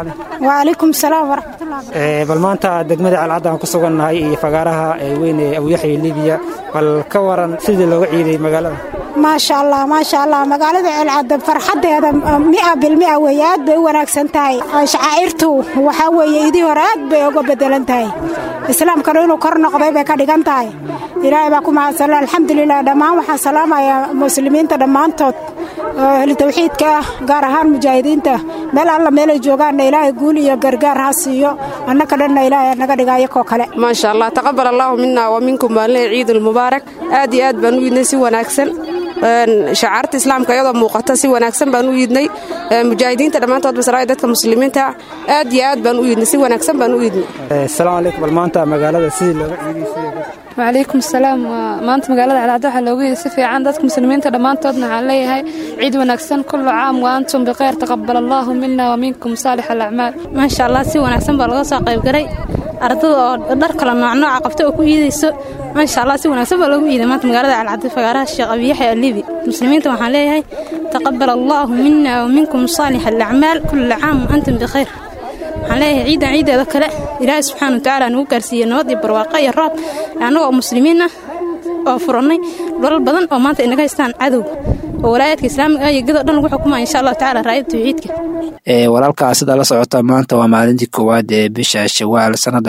وعليكم السلام ورحمة الله وبركاته. bal maanta degmada Calcade aan ku sugannahay iyo fagaaraha weyn ee Abu Yaxya Libiya, bal ka waran sidii looga ciiday magaalada. ما شاء الله ما شاء الله magaalada Calcade farxadeeda 100% way aad bay u wanaagsan tahay. shacaa'irtu waxa weeye idii hore aad bay uga bedelan tahay. islaamka inuu kor noqday bay ka dhigan tahay. ilaahay baa ku mahadsan alxamdulillaah. dhammaan waxaan salaamayaa muslimiinta dhammaantood tawxiidka gaar ahaan mujaahidiinta meel alla meel ay joogaan ilaahay guul iyo gargaar ha siiyo. annaka dhanna ilaahay naga dhigaayo koo kale. ما شاء الله تقبل الله منا ومنكم عيد المبارك. aad iyo aad baan u yidnay si wanaagsan. shacaarta islaamka iyadoo muuqata si wanaagsan baan u yidnay. mujaahidiinta dhammaantood basraay dadka muslimiinta aad iyo aad baan u yidnay si wanaagsan baan u yidnay. assalaamu calaykum. bal maanta magaalada sidii looga ciiday. وعليكم السلام. maanta magaalada Calcade waxaa looga yeeday si fiican. dadka muslimiinta dhammaantoodna waxaan leeyahay ciid wanaagsan. kullu caam wa antum bikhayr. taqabbal Allahu minna wa minkum saalih al-a'maal. ما شاء الله si wanaagsan baa laga soo qayb galay. ardada oo dhar kala nooc qabta oo ku iidayso ما شاء الله si wanaagsan baa loogu iiday maanta magaalada Calcade fagaaraha Sheekh Abu Yaxya Libi. muslimiinta waxaan leeyahay taqabbal Allahu minna wa minkum saalih al-a'maal. kullu caam wa antum bikhayr. waxaan leeyahay ciideeda kale ilaahay subxaanahu wa ta'aala nagu gaarsiiyey nabad iyo barwaaqo iyo roob annagoo muslimiin ah oo furannay dholal badan oo maanta inaga haystaan cadow oo walaayadka islaamiga iyo gado dhan lagu xukumaa insha Allah ta'aala raayada tawxiidka. walaalkaa sida la socota maanta waa maalintii koowaad ee bisha Shawaal sanada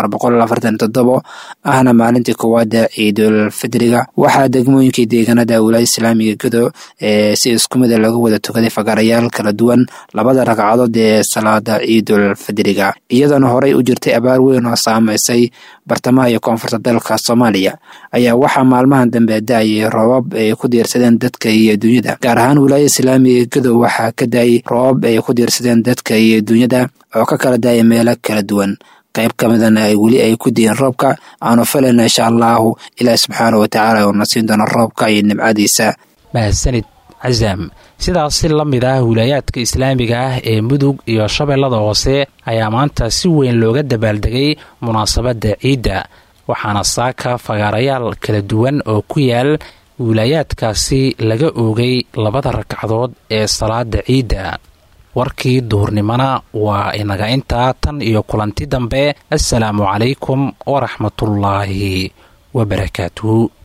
1447 ahna maalintii koowaad ee Ciidul Fidriga. waxaa degmooyinkii deegaanada wilaayada islaamiga gado si isku mid ah lagu wada tukaday fagaarayaal kala duwan labada ragcadood ee salaada Ciidul Fidriga, iyadoona horey u jirtay abaar weyn oo saameysay bartamaha iyo koonfurta dalka Soomaaliya ayaa waxaa maalmahan dambe daayay roobab ay ku diirsadeen dadka iyo dunyada. gaar ahaan wilaayada islaamiga gado waxaa ka daayay roobab ay ku diirsadeen dadka iyo dunyada oo ka kala daaya meelo kala duwan. qayb ka midana ay weli ay ku diin roobka aanu filayna insha Allahu ilaahay subxaanahu wa ta'aala oo nasiin doona roobka iyo nimcadiisa. mahadsanid Azam. sidaas la mid ah wilaayaadka islaamiga ah ee Mudug iyo Shabeellada Hoose ayaa maanta si weyn looga dabaaldegay munaasabada ciidda, waxaana saaka fagaarayaal kala duwan oo ku yaal wilaayaadkaasi laga oogay labada ragcadood ee salaada ciidda. warkii duhurnimana waa inaga intaa. tan iyo kulanti dambe. assalaamu calaykum waraxmatullaahi wabarakaatuhu.